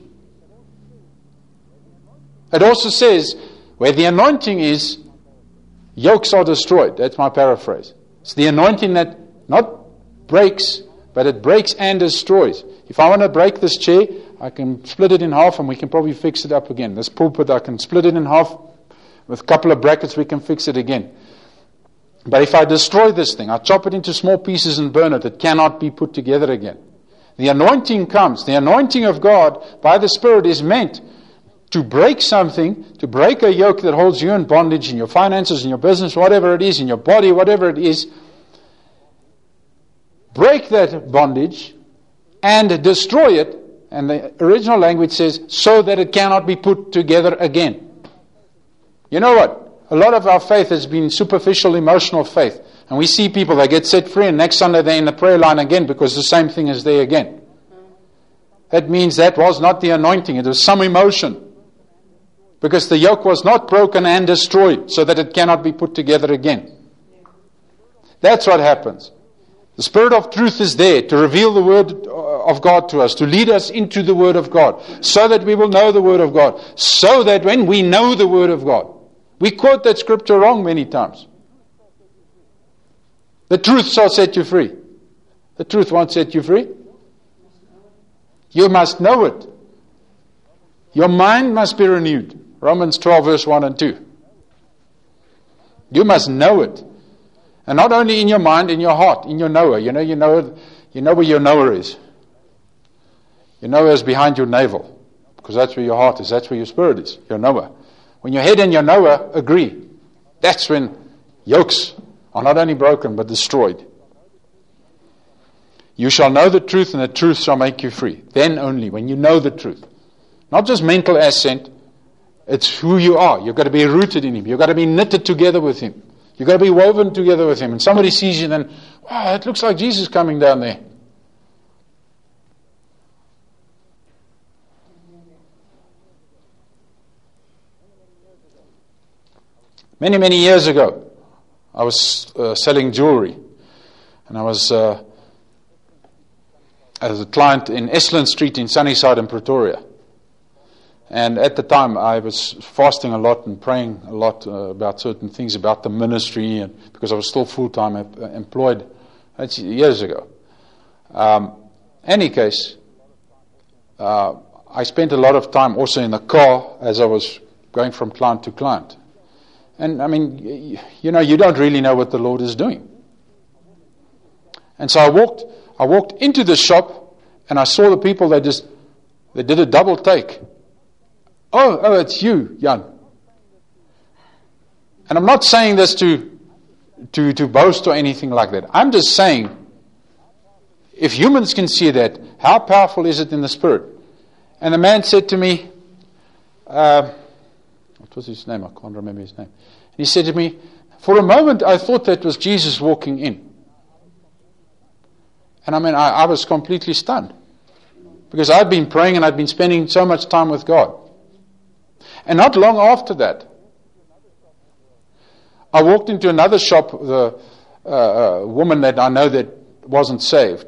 It also says, where the anointing is, yokes are destroyed. That's my paraphrase. It's the anointing that not breaks, but it breaks and destroys. If I want to break this chair, I can split it in half and we can probably fix it up again. This pulpit, I can split it in half. With a couple of brackets, we can fix it again. But if I destroy this thing, I chop it into small pieces and burn it, it cannot be put together again. The anointing comes. The anointing of God by the Spirit is meant to break something, to break a yoke that holds you in bondage in your finances, in your business, whatever it is, in your body, whatever it is. Break that bondage and destroy it. And the original language says, so that it cannot be put together again. You know what? A lot of our faith has been superficial, emotional faith. And we see people, they get set free, and next Sunday they're in the prayer line again because the same thing is there again. That means that was not the anointing. It was some emotion. Because the yoke was not broken and destroyed so that it cannot be put together again. That's what happens. The Spirit of truth is there to reveal the Word of God to us, to lead us into the Word of God, so that we will know the Word of God, so that when we know the Word of God, we quote that scripture wrong many times. The truth shall set you free. The truth won't set you free. You must know it. Your mind must be renewed. Romans 12 verse 1 and 2. You must know it. And not only in your mind, in your heart, in your knower. You know where your knower is. Your knower is behind your navel. Because that's where your heart is. That's where your spirit is. Your knower. When your head and your knower agree, that's when yokes are not only broken, but destroyed. You shall know the truth, and the truth shall make you free. Then only, when you know the truth. Not just mental assent, it's who you are. You've got to be rooted in Him. You've got to be knitted together with Him. You've got to be woven together with Him. And somebody sees you, then, wow, it looks like Jesus coming down there. Many, many years ago, I was selling jewelry. And I was as a client in Estlin Street in Sunnyside in Pretoria. And at the time, I was fasting a lot and praying a lot about certain things, about the ministry, and because I was still full-time employed. That's years ago. Any case, I spent a lot of time also in the car as I was going from client to client. And I mean, you know, you don't really know what the Lord is doing. And so I walked into the shop, and I saw the people. They did a double take. Oh, it's you, Jan. And I'm not saying this to boast or anything like that. I'm just saying, if humans can see that, how powerful is it in the Spirit? And the man said to me, what was his name? I can't remember his name. And he said to me, for a moment I thought that was Jesus walking in. And I mean, I was completely stunned. Because I'd been praying and I'd been spending so much time with God. And not long after that, I walked into another shop, the woman that I know that wasn't saved.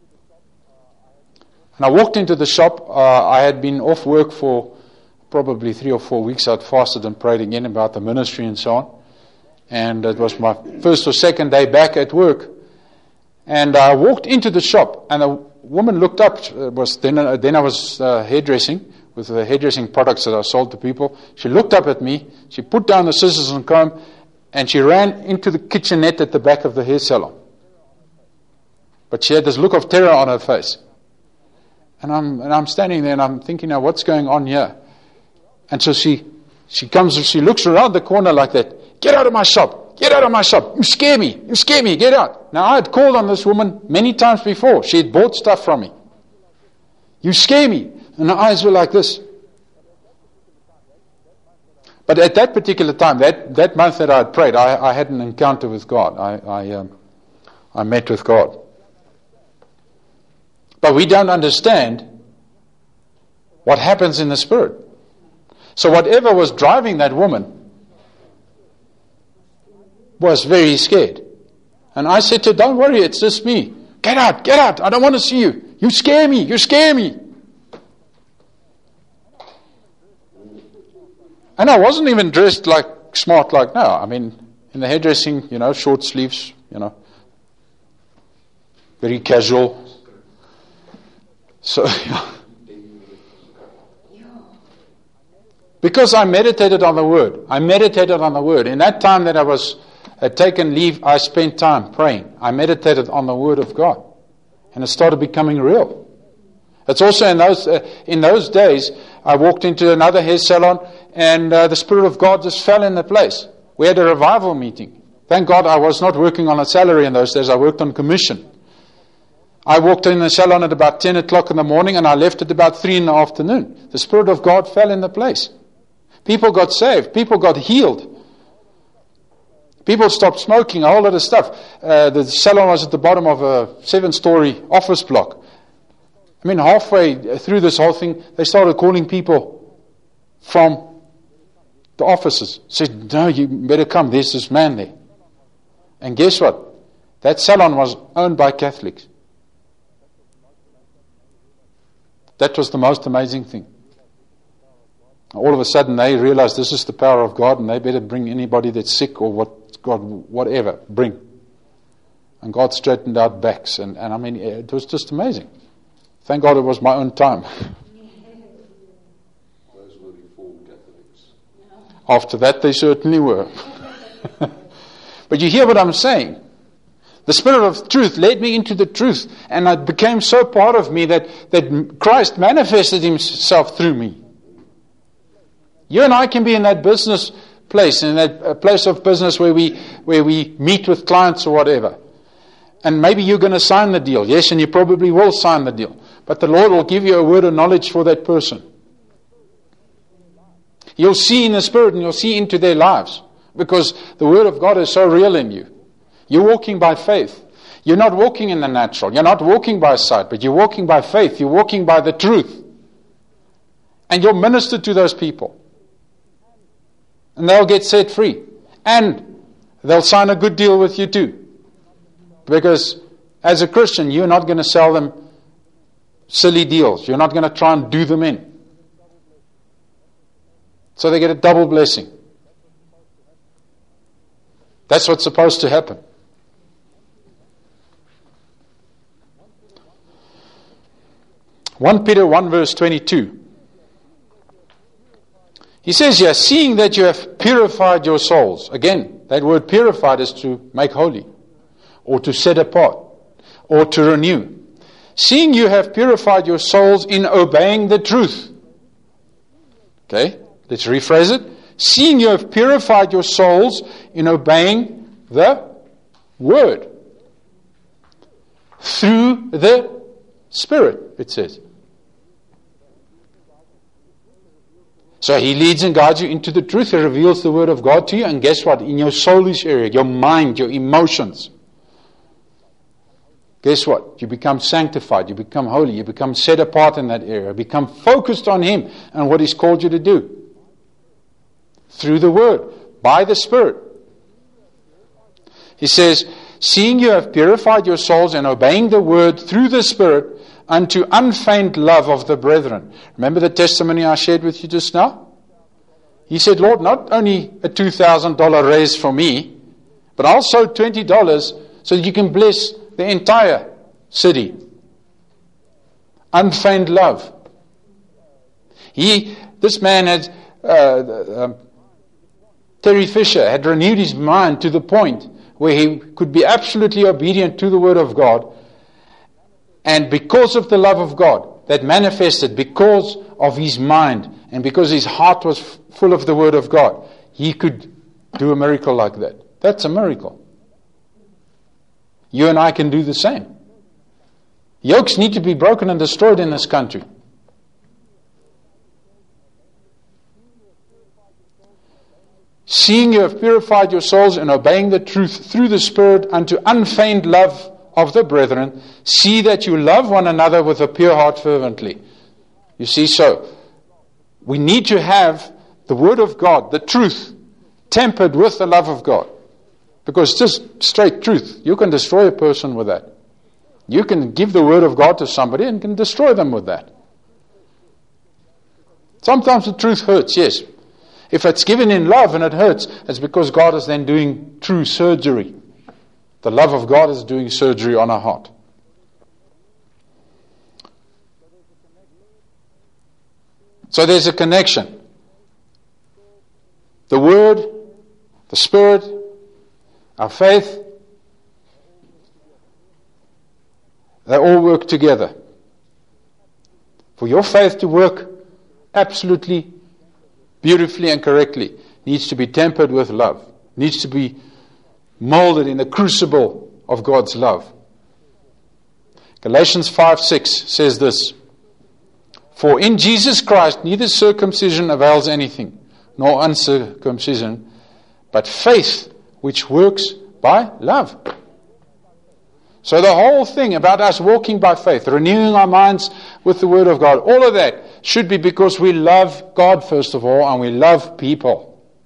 And I walked into the shop. I had been off work for probably 3 or 4 weeks. I'd fasted and prayed again about the ministry and so on. And it was my first or second day back at work. And I walked into the shop, and a woman looked up. Then I was hairdressing, with the hairdressing products that I sold to people. She looked up at me, she put down the scissors and comb, and she ran into the kitchenette at the back of the hair salon. But she had this look of terror on her face. And I'm standing there and I'm thinking, now what's going on here? And so she looks around the corner like that. Get out of my shop! Get out of my shop! You scare me! Get out! Now I had called on this woman many times before. She had bought stuff from me. You scare me! And her eyes were like this. But at that particular time, that month that I had prayed, I had an encounter with God. I met with God. But we don't understand what happens in the Spirit. So whatever was driving that woman was very scared. And I said to her, don't worry, it's just me. Get out, I don't want to see you. You scare me. And I wasn't even dressed like smart like now. I mean, in the hairdressing, short sleeves, very casual. So, because I meditated on the Word. In that time that I had taken leave, I spent time praying. I meditated on the Word of God. And it started becoming real. It's also in those days, I walked into another hair salon, and the Spirit of God just fell in the place. We had a revival meeting. Thank God I was not working on a salary in those days. I worked on commission. I walked in the salon at about 10 o'clock in the morning, and I left at about 3 in the afternoon. The Spirit of God fell in the place. People got saved. People got healed. People stopped smoking, a whole lot of stuff. The salon was at the bottom of a 7-story office block. I mean, halfway through this whole thing, they started calling people from the offices. Said, no, you better come. There's this man there. And guess what? That salon was owned by Catholics. That was the most amazing thing. All of a sudden, they realized this is the power of God, and they better bring anybody that's sick or whatever, bring. And God straightened out backs, and I mean, it was just amazing. Thank God it was my own time. Those were Reformed Catholics. After that, they certainly were. But you hear what I'm saying? The Spirit of truth led me into the truth, and it became so part of me that Christ manifested Himself through me. You and I can be in that business place, in that place of business where we meet with clients or whatever. And maybe you're going to sign the deal. Yes, and you probably will sign the deal. But the Lord will give you a word of knowledge for that person. You'll see in the Spirit and you'll see into their lives. Because the Word of God is so real in you. You're walking by faith. You're not walking in the natural. You're not walking by sight, but you're walking by faith. You're walking by the truth. And you'll minister to those people. And they'll get set free. And they'll sign a good deal with you too. Because as a Christian, you're not going to sell them silly deals. You're not going to try and do them in. So they get a double blessing. That's what's supposed to happen. (1 Peter 1 verse 22). He says here, seeing that you have purified your souls. Again, that word purified is to make holy, or to set apart, or to renew. Seeing you have purified your souls in obeying the truth. Okay, let's rephrase it. Seeing you have purified your souls in obeying the Word. Through the Spirit, it says. So He leads and guides you into the truth. He reveals the Word of God to you. And guess what? In your soulish area, your mind, your emotions, guess what? You become sanctified. You become holy. You become set apart in that area. You become focused on Him and what He's called you to do. Through the Word. By the Spirit. He says, seeing you have purified your souls and obeying the Word through the Spirit, unto unfeigned love of the brethren. Remember the testimony I shared with you just now? He said, Lord, not only a $2,000 raise for me, but also $20 so that you can bless the entire city. Unfeigned love. This man had, Terry Fisher had renewed his mind to the point where he could be absolutely obedient to the Word of God. And because of the love of God that manifested, because of his mind, and because his heart was full of the Word of God, he could do a miracle like that. That's a miracle. You and I can do the same. Yokes need to be broken and destroyed in this country. Seeing you have purified your souls in obeying the truth through the Spirit unto unfeigned love of the brethren, see that you love one another with a pure heart fervently. You see, so we need to have the Word of God, the truth, tempered with the love of God. Because just straight truth, you can destroy a person with that. You can give the Word of God to somebody and can destroy them with that. Sometimes the truth hurts, yes. If it's given in love and it hurts, it's because God is then doing true surgery. The love of God is doing surgery on our heart. So there's a connection. The Word, the Spirit, our faith, they all work together. For your faith to work absolutely, beautifully and correctly, needs to be tempered with love. Needs to be molded in the crucible of God's love. Galatians 5:6 says this, for in Jesus Christ neither circumcision avails anything, nor uncircumcision, but faith which works by love. So the whole thing about us walking by faith, renewing our minds with the Word of God, all of that should be because we love God first of all, and we love people.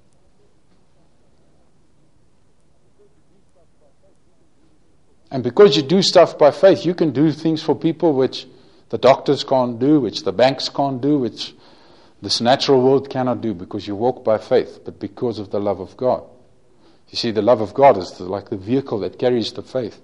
And because you do stuff by faith, you can do things for people which the doctors can't do, which the banks can't do, which this natural world cannot do, because you walk by faith, but because of the love of God. You see, the love of God is like the vehicle that carries the faith.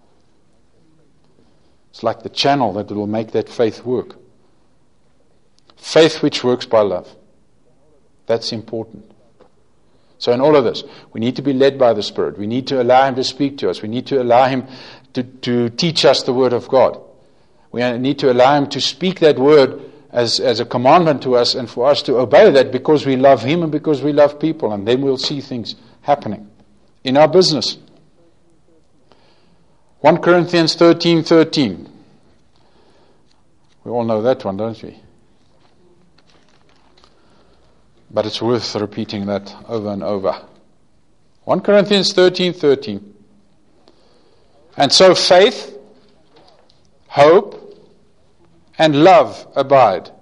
It's like the channel that will make that faith work. Faith which works by love. That's important. So in all of this, we need to be led by the Spirit. We need to allow Him to speak to us. We need to allow Him to teach us the Word of God. We need to allow Him to speak that Word as a commandment to us, and for us to obey that because we love Him and because we love people, and then we'll see things happening in our business. 1 Corinthians 13:13. We all know that one, don't we? But it's worth repeating that over and over. 1 Corinthians 13:13. And so faith, hope, and love abide.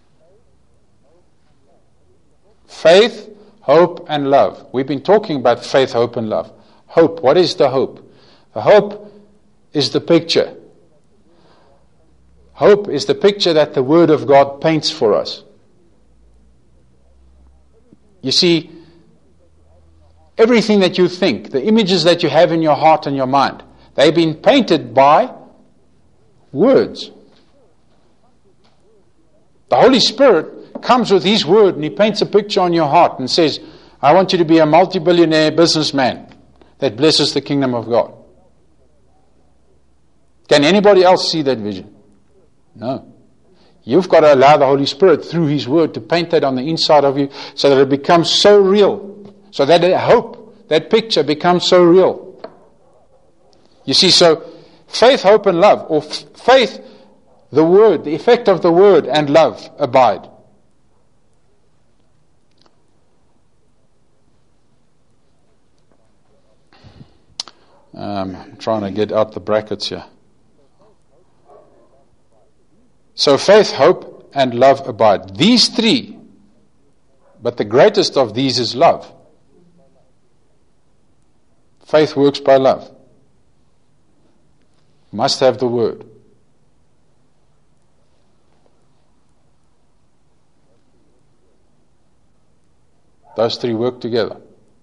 Faith, hope, and love. We've been talking about faith, hope, and love. Hope. What is the hope? The hope is the picture. Hope is the picture that the Word of God paints for us. You see, everything that you think, the images that you have in your heart and your mind, they've been painted by words. The Holy Spirit comes with His Word and He paints a picture on your heart and says, I want you to be a multi-billionaire businessman that blesses the kingdom of God. Can anybody else see that vision? No. You've got to allow the Holy Spirit through His Word to paint that on the inside of you so that it becomes so real. So that hope, that picture becomes so real. You see, so faith, hope, and love, or faith, the Word, the effect of the Word, and love abide. I'm trying to get out the brackets here. So faith, hope, and love abide. These three, but the greatest of these is love. Faith works by love. Must have the Word. Those three work together.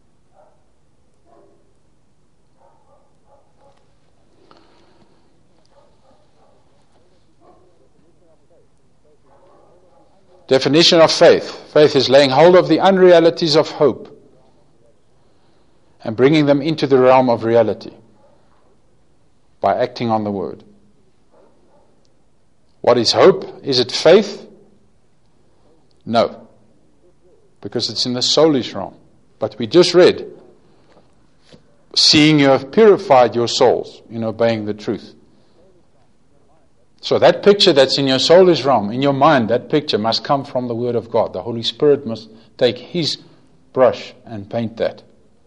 Definition of faith. Faith is laying hold of the unrealities of hope and bringing them into the realm of reality by acting on the Word. What is hope? Is it faith? No, because it's in the soulish realm. But we just read, seeing you have purified your souls in obeying the truth. So that picture that's in your soulish realm, in your mind, that picture must come from the Word of God. The Holy Spirit must take His brush and paint that.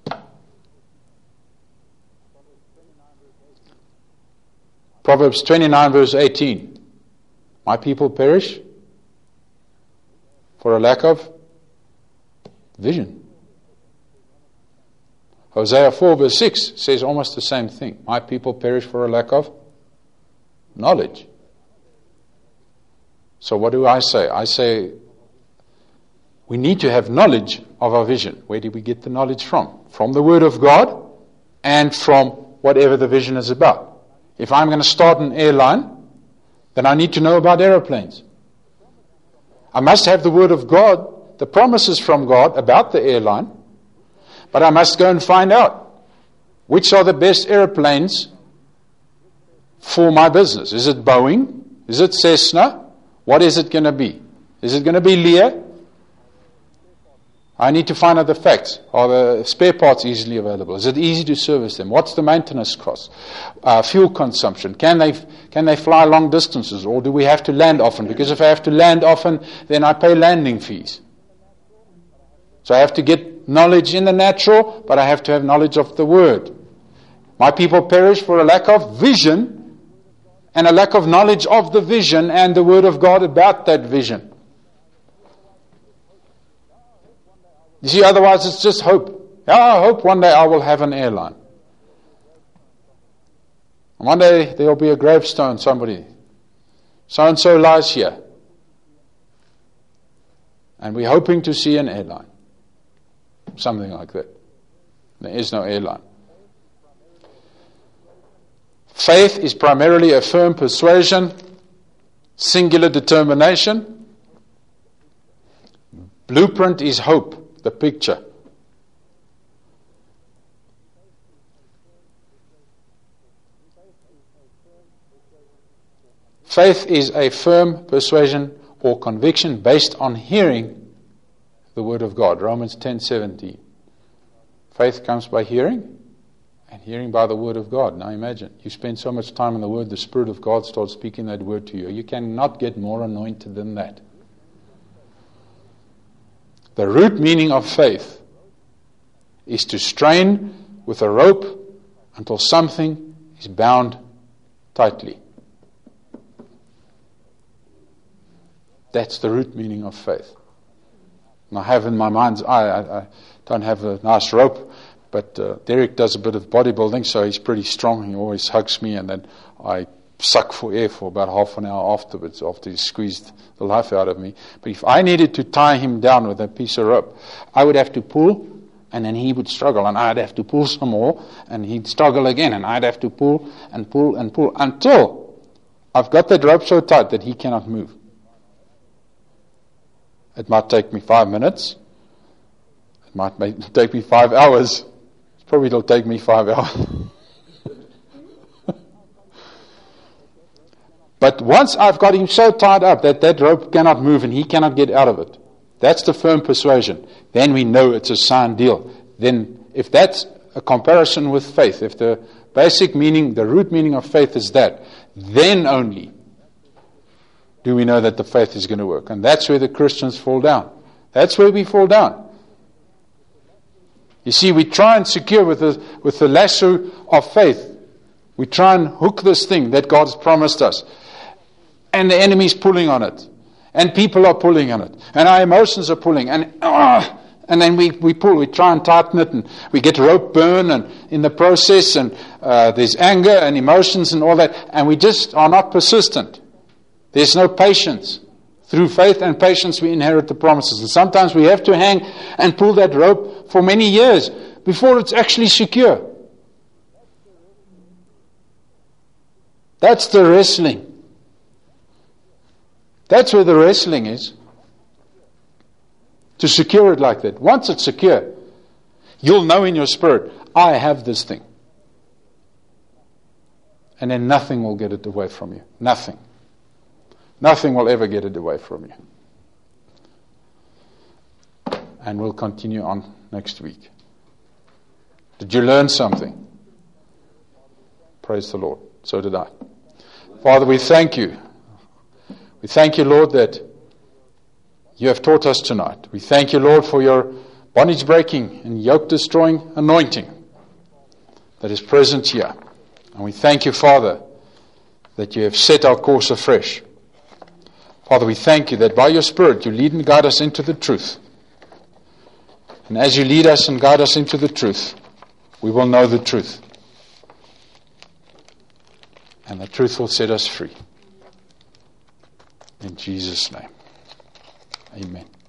Proverbs 29 verse 18. My people perish for a lack of vision. Hosea 4 verse 6 says almost the same thing. My people perish for a lack of knowledge. So what do I say? I say we need to have knowledge of our vision. Where do we get the knowledge from? From the Word of God and from whatever the vision is about. If I'm going to start an airline, then I need to know about aeroplanes. I must have the Word of God, the promises from God about the airline, but I must go and find out which are the best airplanes for my business. Is it Boeing? Is it Cessna? What is it going to be? Is it going to be Lear? I need to find out the facts. Are the spare parts easily available? Is it easy to service them? What's the maintenance cost? Fuel consumption. Can they fly long distances, or do we have to land often? Because if I have to land often, then I pay landing fees. So I have to get knowledge in the natural, but I have to have knowledge of the Word. My people perish for a lack of vision and a lack of knowledge of the vision and the Word of God about that vision. You see, otherwise it's just hope. Yeah, I hope one day I will have an airline. And one day there will be a gravestone, somebody. So-and-so lies here. And we're hoping to see an airline. Something like that. There is no airline. Faith is primarily a firm persuasion, singular determination. Blueprint is hope, the picture. Faith is a firm persuasion or conviction based on hearing the Word of God. Romans 10:17. Faith comes by hearing, and hearing by the Word of God. Now imagine, you spend so much time in the Word, the Spirit of God starts speaking that Word to you. You cannot get more anointed than that. The root meaning of faith is to strain with a rope until something is bound tightly. That's the root meaning of faith. And I have in my mind's eye, I don't have a nice rope, but Derek does a bit of bodybuilding, so he's pretty strong. He always hugs me, and then I suck for air for about half an hour afterwards, after he's squeezed the life out of me. But if I needed to tie him down with a piece of rope, I would have to pull, and then he would struggle, and I'd have to pull some more, and he'd struggle again, and I'd have to pull and pull and pull until I've got that rope so tight that he cannot move. It might take me 5 minutes. It might take me 5 hours. Probably it'll take me 5 hours. But once I've got him so tied up that that rope cannot move and he cannot get out of it, that's the firm persuasion. Then we know it's a signed deal. Then if that's a comparison with faith, if the basic meaning, the root meaning of faith is that, then only do we know that the faith is going to work. And that's where the Christians fall down. That's where we fall down. You see, we try and secure with the lasso of faith. We try and hook this thing that God has promised us. And the enemy's pulling on it. And people are pulling on it. And our emotions are pulling. And then we pull, we try and tighten it. And we get rope burn and in the process. And there's anger and emotions and all that. And we just are not persistent. There's no patience. Through faith and patience we inherit the promises. And sometimes we have to hang and pull that rope for many years before it's actually secure. That's the wrestling. That's where the wrestling is. To secure it like that. Once it's secure, you'll know in your spirit, I have this thing. And then nothing will get it away from you. Nothing. Nothing will ever get it away from you. And we'll continue on next week. Did you learn something? Praise the Lord. So did I. Father, we thank you. We thank you, Lord, that you have taught us tonight. We thank you, Lord, for your bondage breaking and yoke destroying anointing that is present here. And we thank you, Father, that you have set our course afresh. Father, we thank you that by your Spirit you lead and guide us into the truth. And as you lead us and guide us into the truth, we will know the truth. And the truth will set us free. In Jesus' name. Amen.